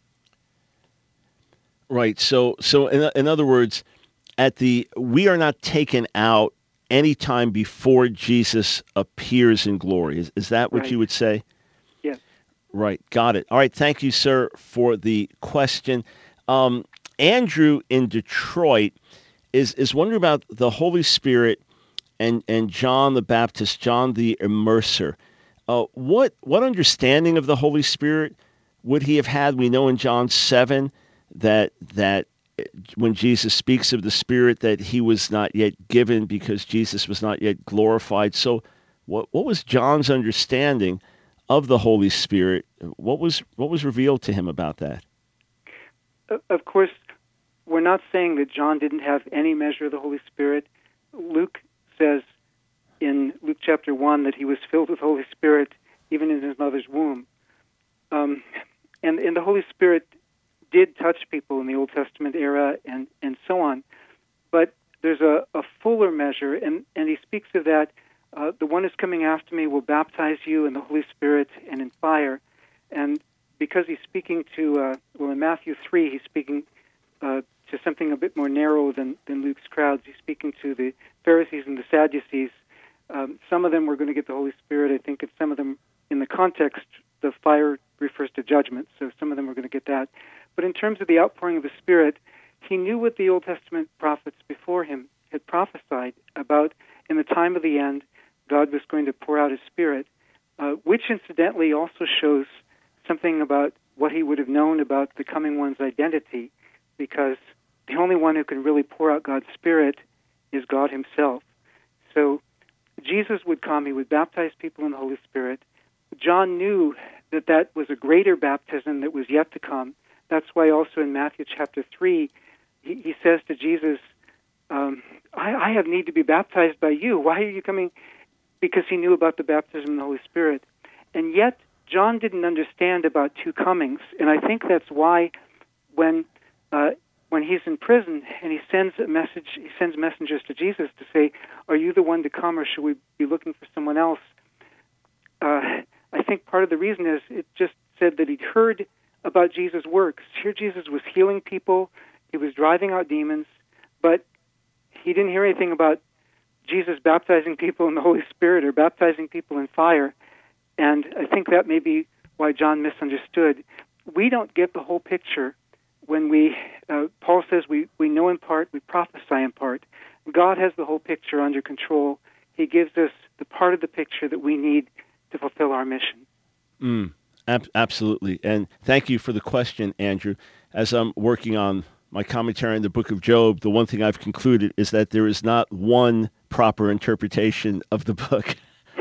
Right. So, so in, in other words, at the we are not taken out any time before Jesus appears in glory. Is, is that what Right. you would say? Yes. Right. Got it. All right. Thank you, sir, for the question. Um, Andrew in Detroit is is wondering about the Holy Spirit and and John the Baptist, John the Immerser. Uh, what what understanding of the Holy Spirit would he have had? We know in John seven that that when Jesus speaks of the Spirit, that he was not yet given because Jesus was not yet glorified. So what what was John's understanding of the Holy Spirit? What was what was revealed to him about that? Of course, we're not saying that John didn't have any measure of the Holy Spirit. Luke says in Luke chapter one that he was filled with the Holy Spirit even in his mother's womb. Um, and, and the Holy Spirit did touch people in the Old Testament era and, and so on. But there's a, a fuller measure, and, and he speaks of that. Uh, the one who's coming after me will baptize you in the Holy Spirit and in fire. And because he's speaking to, uh, well, in Matthew three, he's speaking uh, to something a bit more narrow than, than Luke's crowds. He's speaking to the Pharisees and the Sadducees. Um, some of them were going to get the Holy Spirit. I think it's some of them, in the context, the fire refers to judgment, so some of them were going to get that. But in terms of the outpouring of the Spirit, he knew what the Old Testament prophets before him had prophesied about. In the time of the end, God was going to pour out his Spirit, uh, which incidentally also shows something about what he would have known about the coming one's identity, because the only one who can really pour out God's Spirit is God himself. So Jesus would come, he would baptize people in the Holy Spirit. John knew that that was a greater baptism that was yet to come. That's why also in Matthew chapter three, he, he says to Jesus, um, I, I have need to be baptized by you. Why are you coming? Because he knew about the baptism in the Holy Spirit. And yet, John didn't understand about two comings. And I think that's why when uh, when he's in prison and he sends a message, he sends messengers to Jesus to say, are you the one to come, or should we be looking for someone else? Uh, I think part of the reason is it just said that he'd heard about Jesus' works. Here Jesus was healing people, he was driving out demons, but he didn't hear anything about Jesus baptizing people in the Holy Spirit or baptizing people in fire. And I think that may be why John misunderstood. We don't get the whole picture when we, uh, Paul says we, we know in part, we prophesy in part. God has the whole picture under control. He gives us the part of the picture that we need to fulfill our mission. Mm, ab- absolutely. And thank you for the question, Andrew. As I'm working on my commentary on the book of Job, the one thing I've concluded is that there is not one proper interpretation of the book.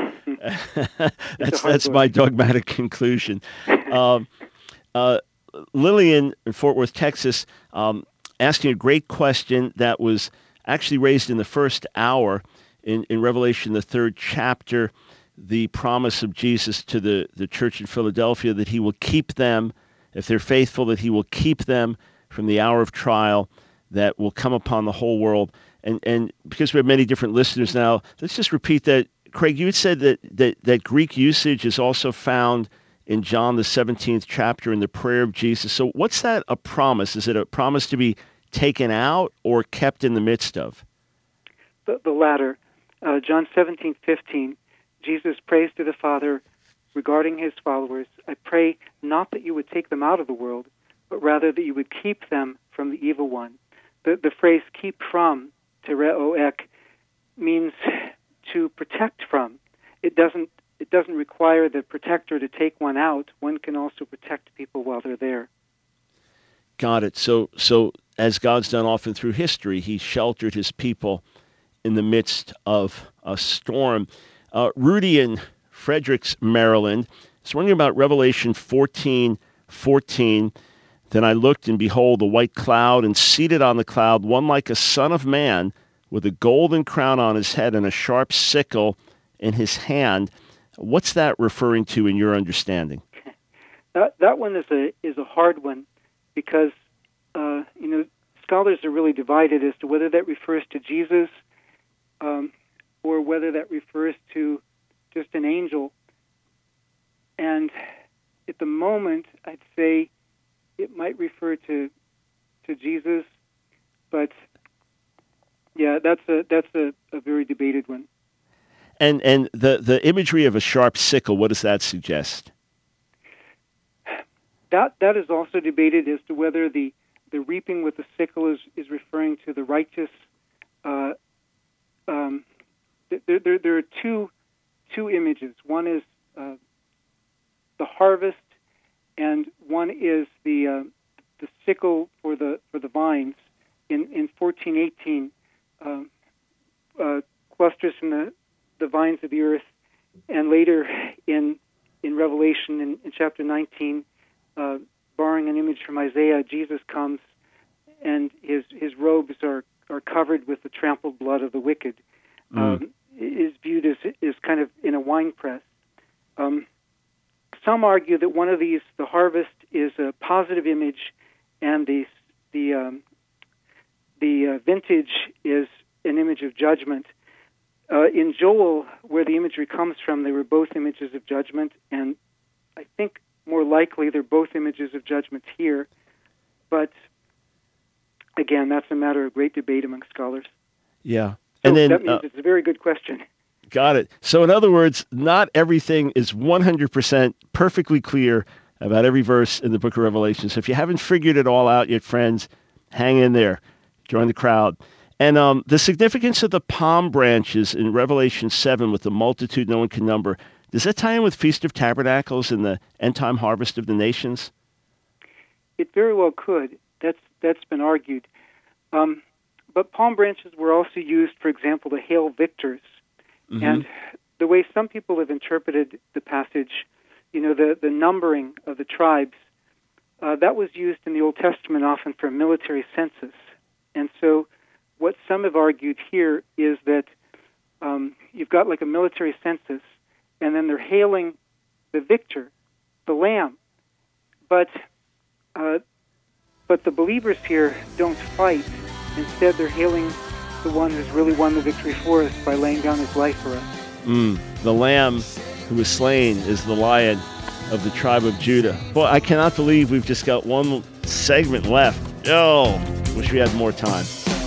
that's that's my dogmatic conclusion. Um, uh, Lillian in Fort Worth, Texas, um, asking a great question that was actually raised in the first hour in, in Revelation, the third chapter, the promise of Jesus to the, the church in Philadelphia that he will keep them, if they're faithful, that he will keep them from the hour of trial that will come upon the whole world. And and because we have many different listeners now, let's just repeat that. Craig, you had said that, that, that Greek usage is also found in John, the seventeenth chapter, in the prayer of Jesus. So what's that a promise? Is it a promise to be taken out or kept in the midst of? The, the latter. Uh, John seventeen fifteen, Jesus prays to the Father regarding his followers, I pray not that you would take them out of the world, but rather that you would keep them from the evil one. The, the phrase keep from, tereo ek, means to protect from. It doesn't it doesn't require the protector to take one out. One can also protect people while they're there. Got it. So so as God's done often through history, he sheltered his people in the midst of a storm. Uh, Rudy in Fredericks, Maryland, is wondering about Revelation fourteen fourteen. Then I looked, and behold, a white cloud, and seated on the cloud, one like a son of man, with a golden crown on his head and a sharp sickle in his hand. What's that referring to in your understanding? That that one is a is a hard one, because uh, you know scholars are really divided as to whether that refers to Jesus um, or whether that refers to just an angel. And at the moment, I'd say it might refer to to Jesus, but yeah, that's a that's a, a very debated one. And and the, the imagery of a sharp sickle, what does that suggest? That that is also debated as to whether the, the reaping with the sickle is, is referring to the righteous. Uh, um, there, there there are two two images. One is uh, the harvest, and one is the uh, the sickle for the for the vines. In in fourteen eighteen, uh, uh, clusters from the the vines of the earth, and later in in Revelation in, in chapter nineteen, uh, borrowing an image from Isaiah, Jesus comes, and his his robes are, are covered with the trampled blood of the wicked. Mm. Um, is viewed as is kind of in a wine press. Um, some argue that one of these, the harvest, is a positive image, and the the um, the uh, vintage is an image of judgment. Uh, in Joel, where the imagery comes from, they were both images of judgment, and I think more likely they're both images of judgment here. But again, that's a matter of great debate among scholars. Yeah. So and then, that means uh, it's a very good question. Got it. So in other words, not everything is one hundred percent perfectly clear about every verse in the book of Revelation. So if you haven't figured it all out yet, friends, hang in there. Join the crowd. And um, the significance of the palm branches in Revelation seven with the multitude no one can number, does that tie in with Feast of Tabernacles and the end-time harvest of the nations? it very well could. That's that's been argued. Um, but palm branches were also used, for example, to hail victors. Mm-hmm. And the way some people have interpreted the passage, you know, the, the numbering of the tribes, uh, that was used in the Old Testament often for a military census. And so what some have argued here is that um, you've got like a military census, and then they're hailing the victor, the lamb. But uh, but the believers here don't fight. Instead, they're hailing the one who's really won the victory for us by laying down his life for us. Mm, the lamb who was slain is the Lion of the tribe of Judah. Boy, I cannot believe we've just got one segment left. Oh, wish we had more time.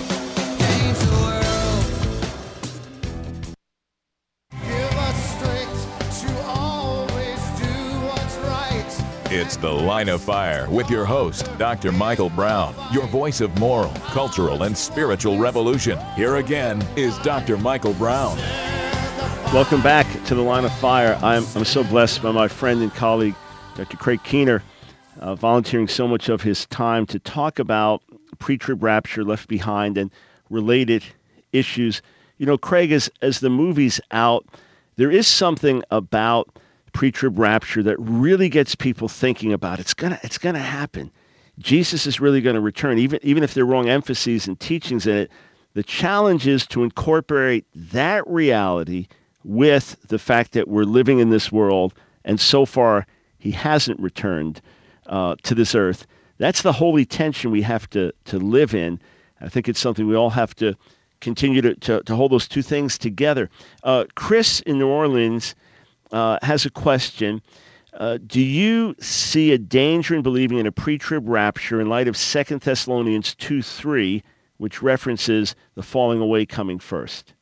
It's The Line of Fire with your host, Doctor Michael Brown, your voice of moral, cultural, and spiritual revolution. Here again is Doctor Michael Brown. Welcome back to The Line of Fire. I'm, I'm so blessed by my friend and colleague, Doctor Craig Keener, uh, volunteering so much of his time to talk about pre-trib rapture, left behind, and related issues. You know, Craig, as, as the movie's out, there is something about pre-trib rapture that really gets people thinking about it's gonna it's gonna happen. Jesus is really going to return, even even if there are wrong emphases and teachings in it. The challenge is to incorporate that reality with the fact that we're living in this world, and so far he hasn't returned uh, to this earth. That's the holy tension we have to to live in. I think it's something we all have to continue to to, to hold those two things together. Uh, Chris in New Orleans Uh, has a question. Uh, do you see a danger in believing in a pre-trib rapture in light of Second Thessalonians two three, which references the falling away coming first?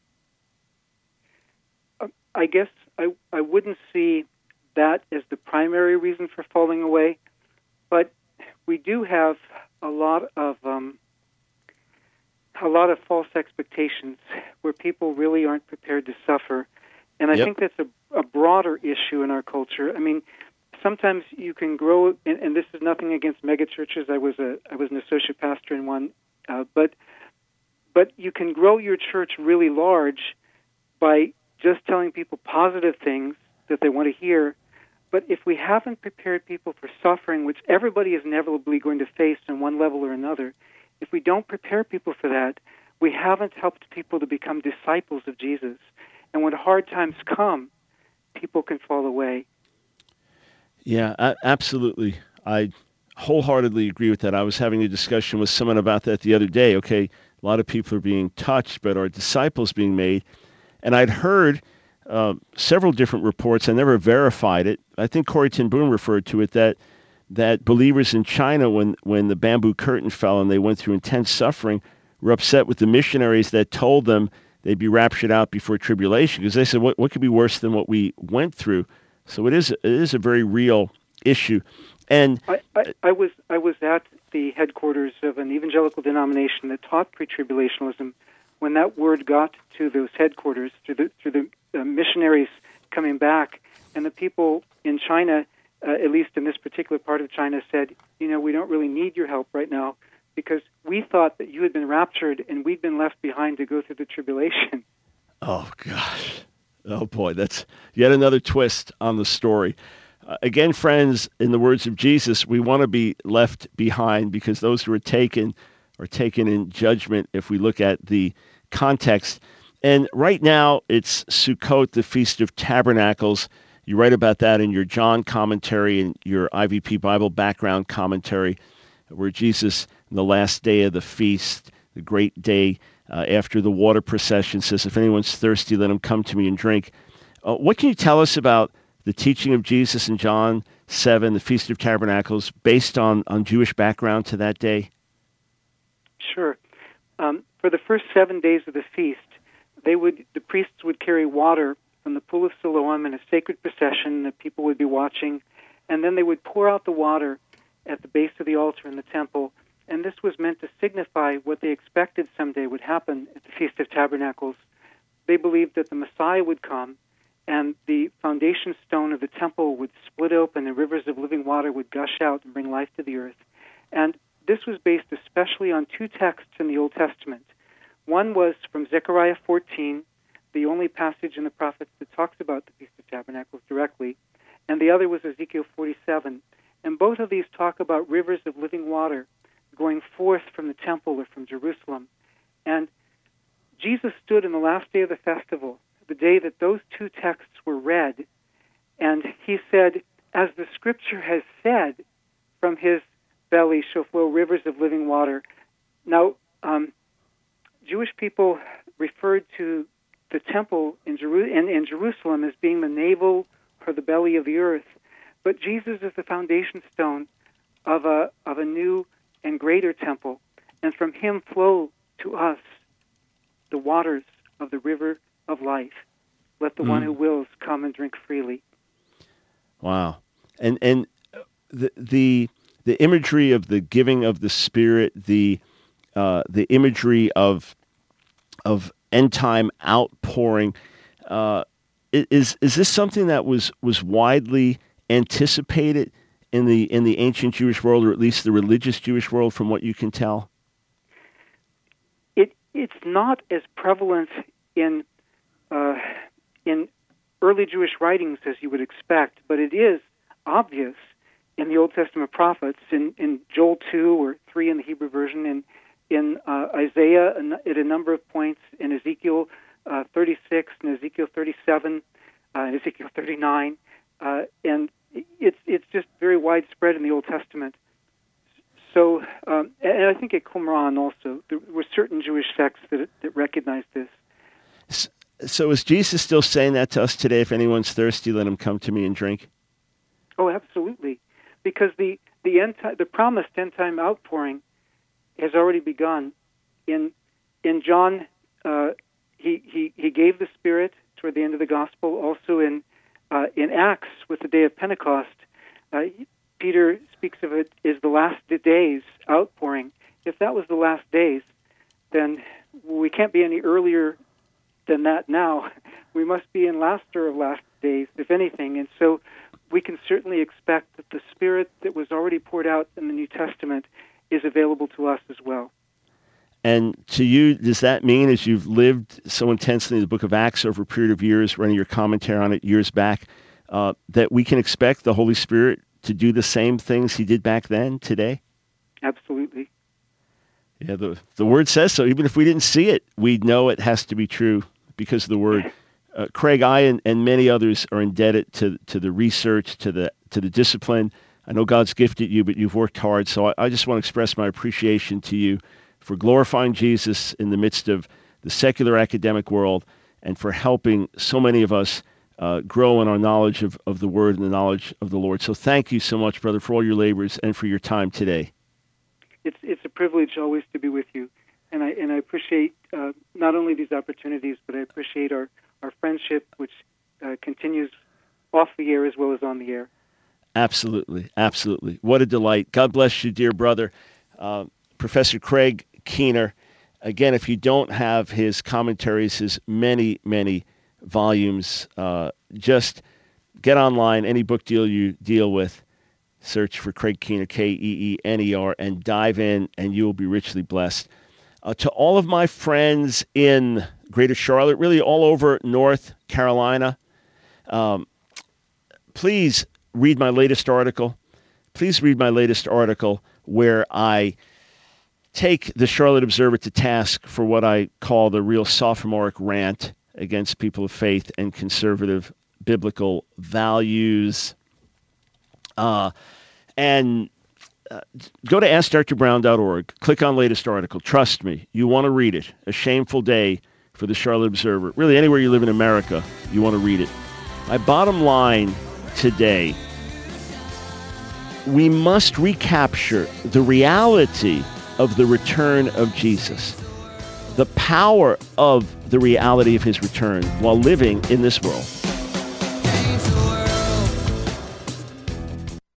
Uh, I guess I, I wouldn't see that as the primary reason for falling away, but we do have a lot of um, a lot of false expectations where people really aren't prepared to suffer. And I yep. think that's a, a broader issue in our culture. I mean, sometimes you can grow, and, and this is nothing against megachurches. I was a I was an associate pastor in one, uh, but but you can grow your church really large by just telling people positive things that they want to hear. But if we haven't prepared people for suffering, which everybody is inevitably going to face on one level or another, if we don't prepare people for that, we haven't helped people to become disciples of Jesus. And when hard times come, people can fall away. Yeah, a- absolutely. I wholeheartedly agree with that. I was having a discussion with someone about that the other day. Okay, a lot of people are being touched, but are disciples being made? And I'd heard uh, several different reports. I never verified it. I think Corrie ten Boom referred to it, that that believers in China, when, when the bamboo curtain fell and they went through intense suffering, were upset with the missionaries that told them they'd be raptured out before tribulation, because they said, what, what could be worse than what we went through? So it is it is a very real issue. And I, I, I was I was at the headquarters of an evangelical denomination that taught pre-tribulationism. When that word got to those headquarters, through the through the uh, missionaries coming back, and the people in China, uh, at least in this particular part of China, said, you know, we don't really need your help right now, because we thought that you had been raptured and we'd been left behind to go through the tribulation. Oh, gosh. Oh, boy, that's yet another twist on the story. Uh, again, friends, in the words of Jesus, we want to be left behind, because those who are taken are taken in judgment if we look at the context. And right now, it's Sukkot, the Feast of Tabernacles. You write about that in your John commentary and your I V P Bible background commentary, where Jesus, on the last day of the feast, the great day uh, after the water procession, says, if anyone's thirsty, let him come to me and drink. Uh, what can you tell us about the teaching of Jesus in John seven, the Feast of Tabernacles, based on, on Jewish background to that day? Sure. Um, for the first seven days of the feast, they would the priests would carry water from the pool of Siloam in a sacred procession that people would be watching, and then they would pour out the water at the base of the altar in the temple, and this was meant to signify what they expected someday would happen at the Feast of Tabernacles. They believed that the Messiah would come, and the foundation stone of the temple would split open and rivers of living water would gush out and bring life to the earth. And this was based especially on two texts in the Old Testament. One was from Zechariah fourteen, the only passage in the prophets that talks about the Feast of Tabernacles directly, and the other was Ezekiel forty-seven. And both of these talk about rivers of living water going forth from the temple or from Jerusalem. And Jesus stood in the last day of the festival, the day that those two texts were read, and he said, as the scripture has said, from his belly shall flow rivers of living water. Now, um, Jewish people referred to the temple in, Jeru- in, in Jerusalem as being the navel or the belly of the earth, but Jesus is the foundation stone of a of a new and greater temple, and from him flow to us the waters of the river of life. Let the mm. one who wills come and drink freely. Wow. And and the the the imagery of the giving of the Spirit, the uh, the imagery of of end time outpouring, uh, is is this something that was was widely anticipated in the in the ancient Jewish world, or at least the religious Jewish world, from what you can tell? It it's not as prevalent in uh, in early Jewish writings as you would expect, but it is obvious in the Old Testament prophets, in, in Joel two or three in the Hebrew version, in in uh, Isaiah at a number of points, in Ezekiel uh, thirty-six, and Ezekiel thirty-seven, uh, and Ezekiel thirty-nine, uh, and it's it's just very widespread in the Old Testament. So, um, and I think at Qumran also, there were certain Jewish sects that that recognized this. So is Jesus still saying that to us today? If anyone's thirsty, let him come to me and drink. Oh, absolutely, because the the end time, the promised end time outpouring has already begun. In in John, uh, he he he gave the Spirit toward the end of the gospel. Also in uh, in Acts with the day of Pentecost, uh, Peter speaks of it as the last days outpouring. If that was the last days, then we can't be any earlier than that now. We must be in laster of last days, if anything. And so we can certainly expect that the Spirit that was already poured out in the New Testament is available to us as well. And to you, does that mean, as you've lived so intensely in the book of Acts over a period of years, running your commentary on it years back, uh, that we can expect the Holy Spirit to do the same things he did back then, today? Absolutely. Yeah, the the Word says so. Even if we didn't see it, we know it has to be true because of the Word. Uh, Craig, I and, and many others are indebted to to the research, to the to the discipline. I know God's gifted you, but you've worked hard. So I, I just want to express my appreciation to you for glorifying Jesus in the midst of the secular academic world and for helping so many of us uh, grow in our knowledge of, of the Word and the knowledge of the Lord. So thank you so much, brother, for all your labors and for your time today. It's it's a privilege always to be with you, and I and I appreciate uh, not only these opportunities, but I appreciate our, our friendship, which uh, continues off the air as well as on the air. Absolutely, absolutely. What a delight. God bless you, dear brother. Uh, Professor Craig Keener. Again, if you don't have his commentaries, his many, many volumes, uh, just get online, any book deal you deal with, search for Craig Keener, K E E N E R, and dive in, and you will be richly blessed. Uh, to all of my friends in Greater Charlotte, really all over North Carolina, um, please read my latest article. Please read my latest article where I take the Charlotte Observer to task for what I call the real sophomoric rant against people of faith and conservative biblical values. Uh, and uh, go to ask dr brown dot org. Click on latest article. Trust me, you want to read it. A shameful day for the Charlotte Observer. Really, anywhere you live in America, you want to read it. My bottom line today, we must recapture the reality of the return of Jesus, the power of the reality of his return while living in this world.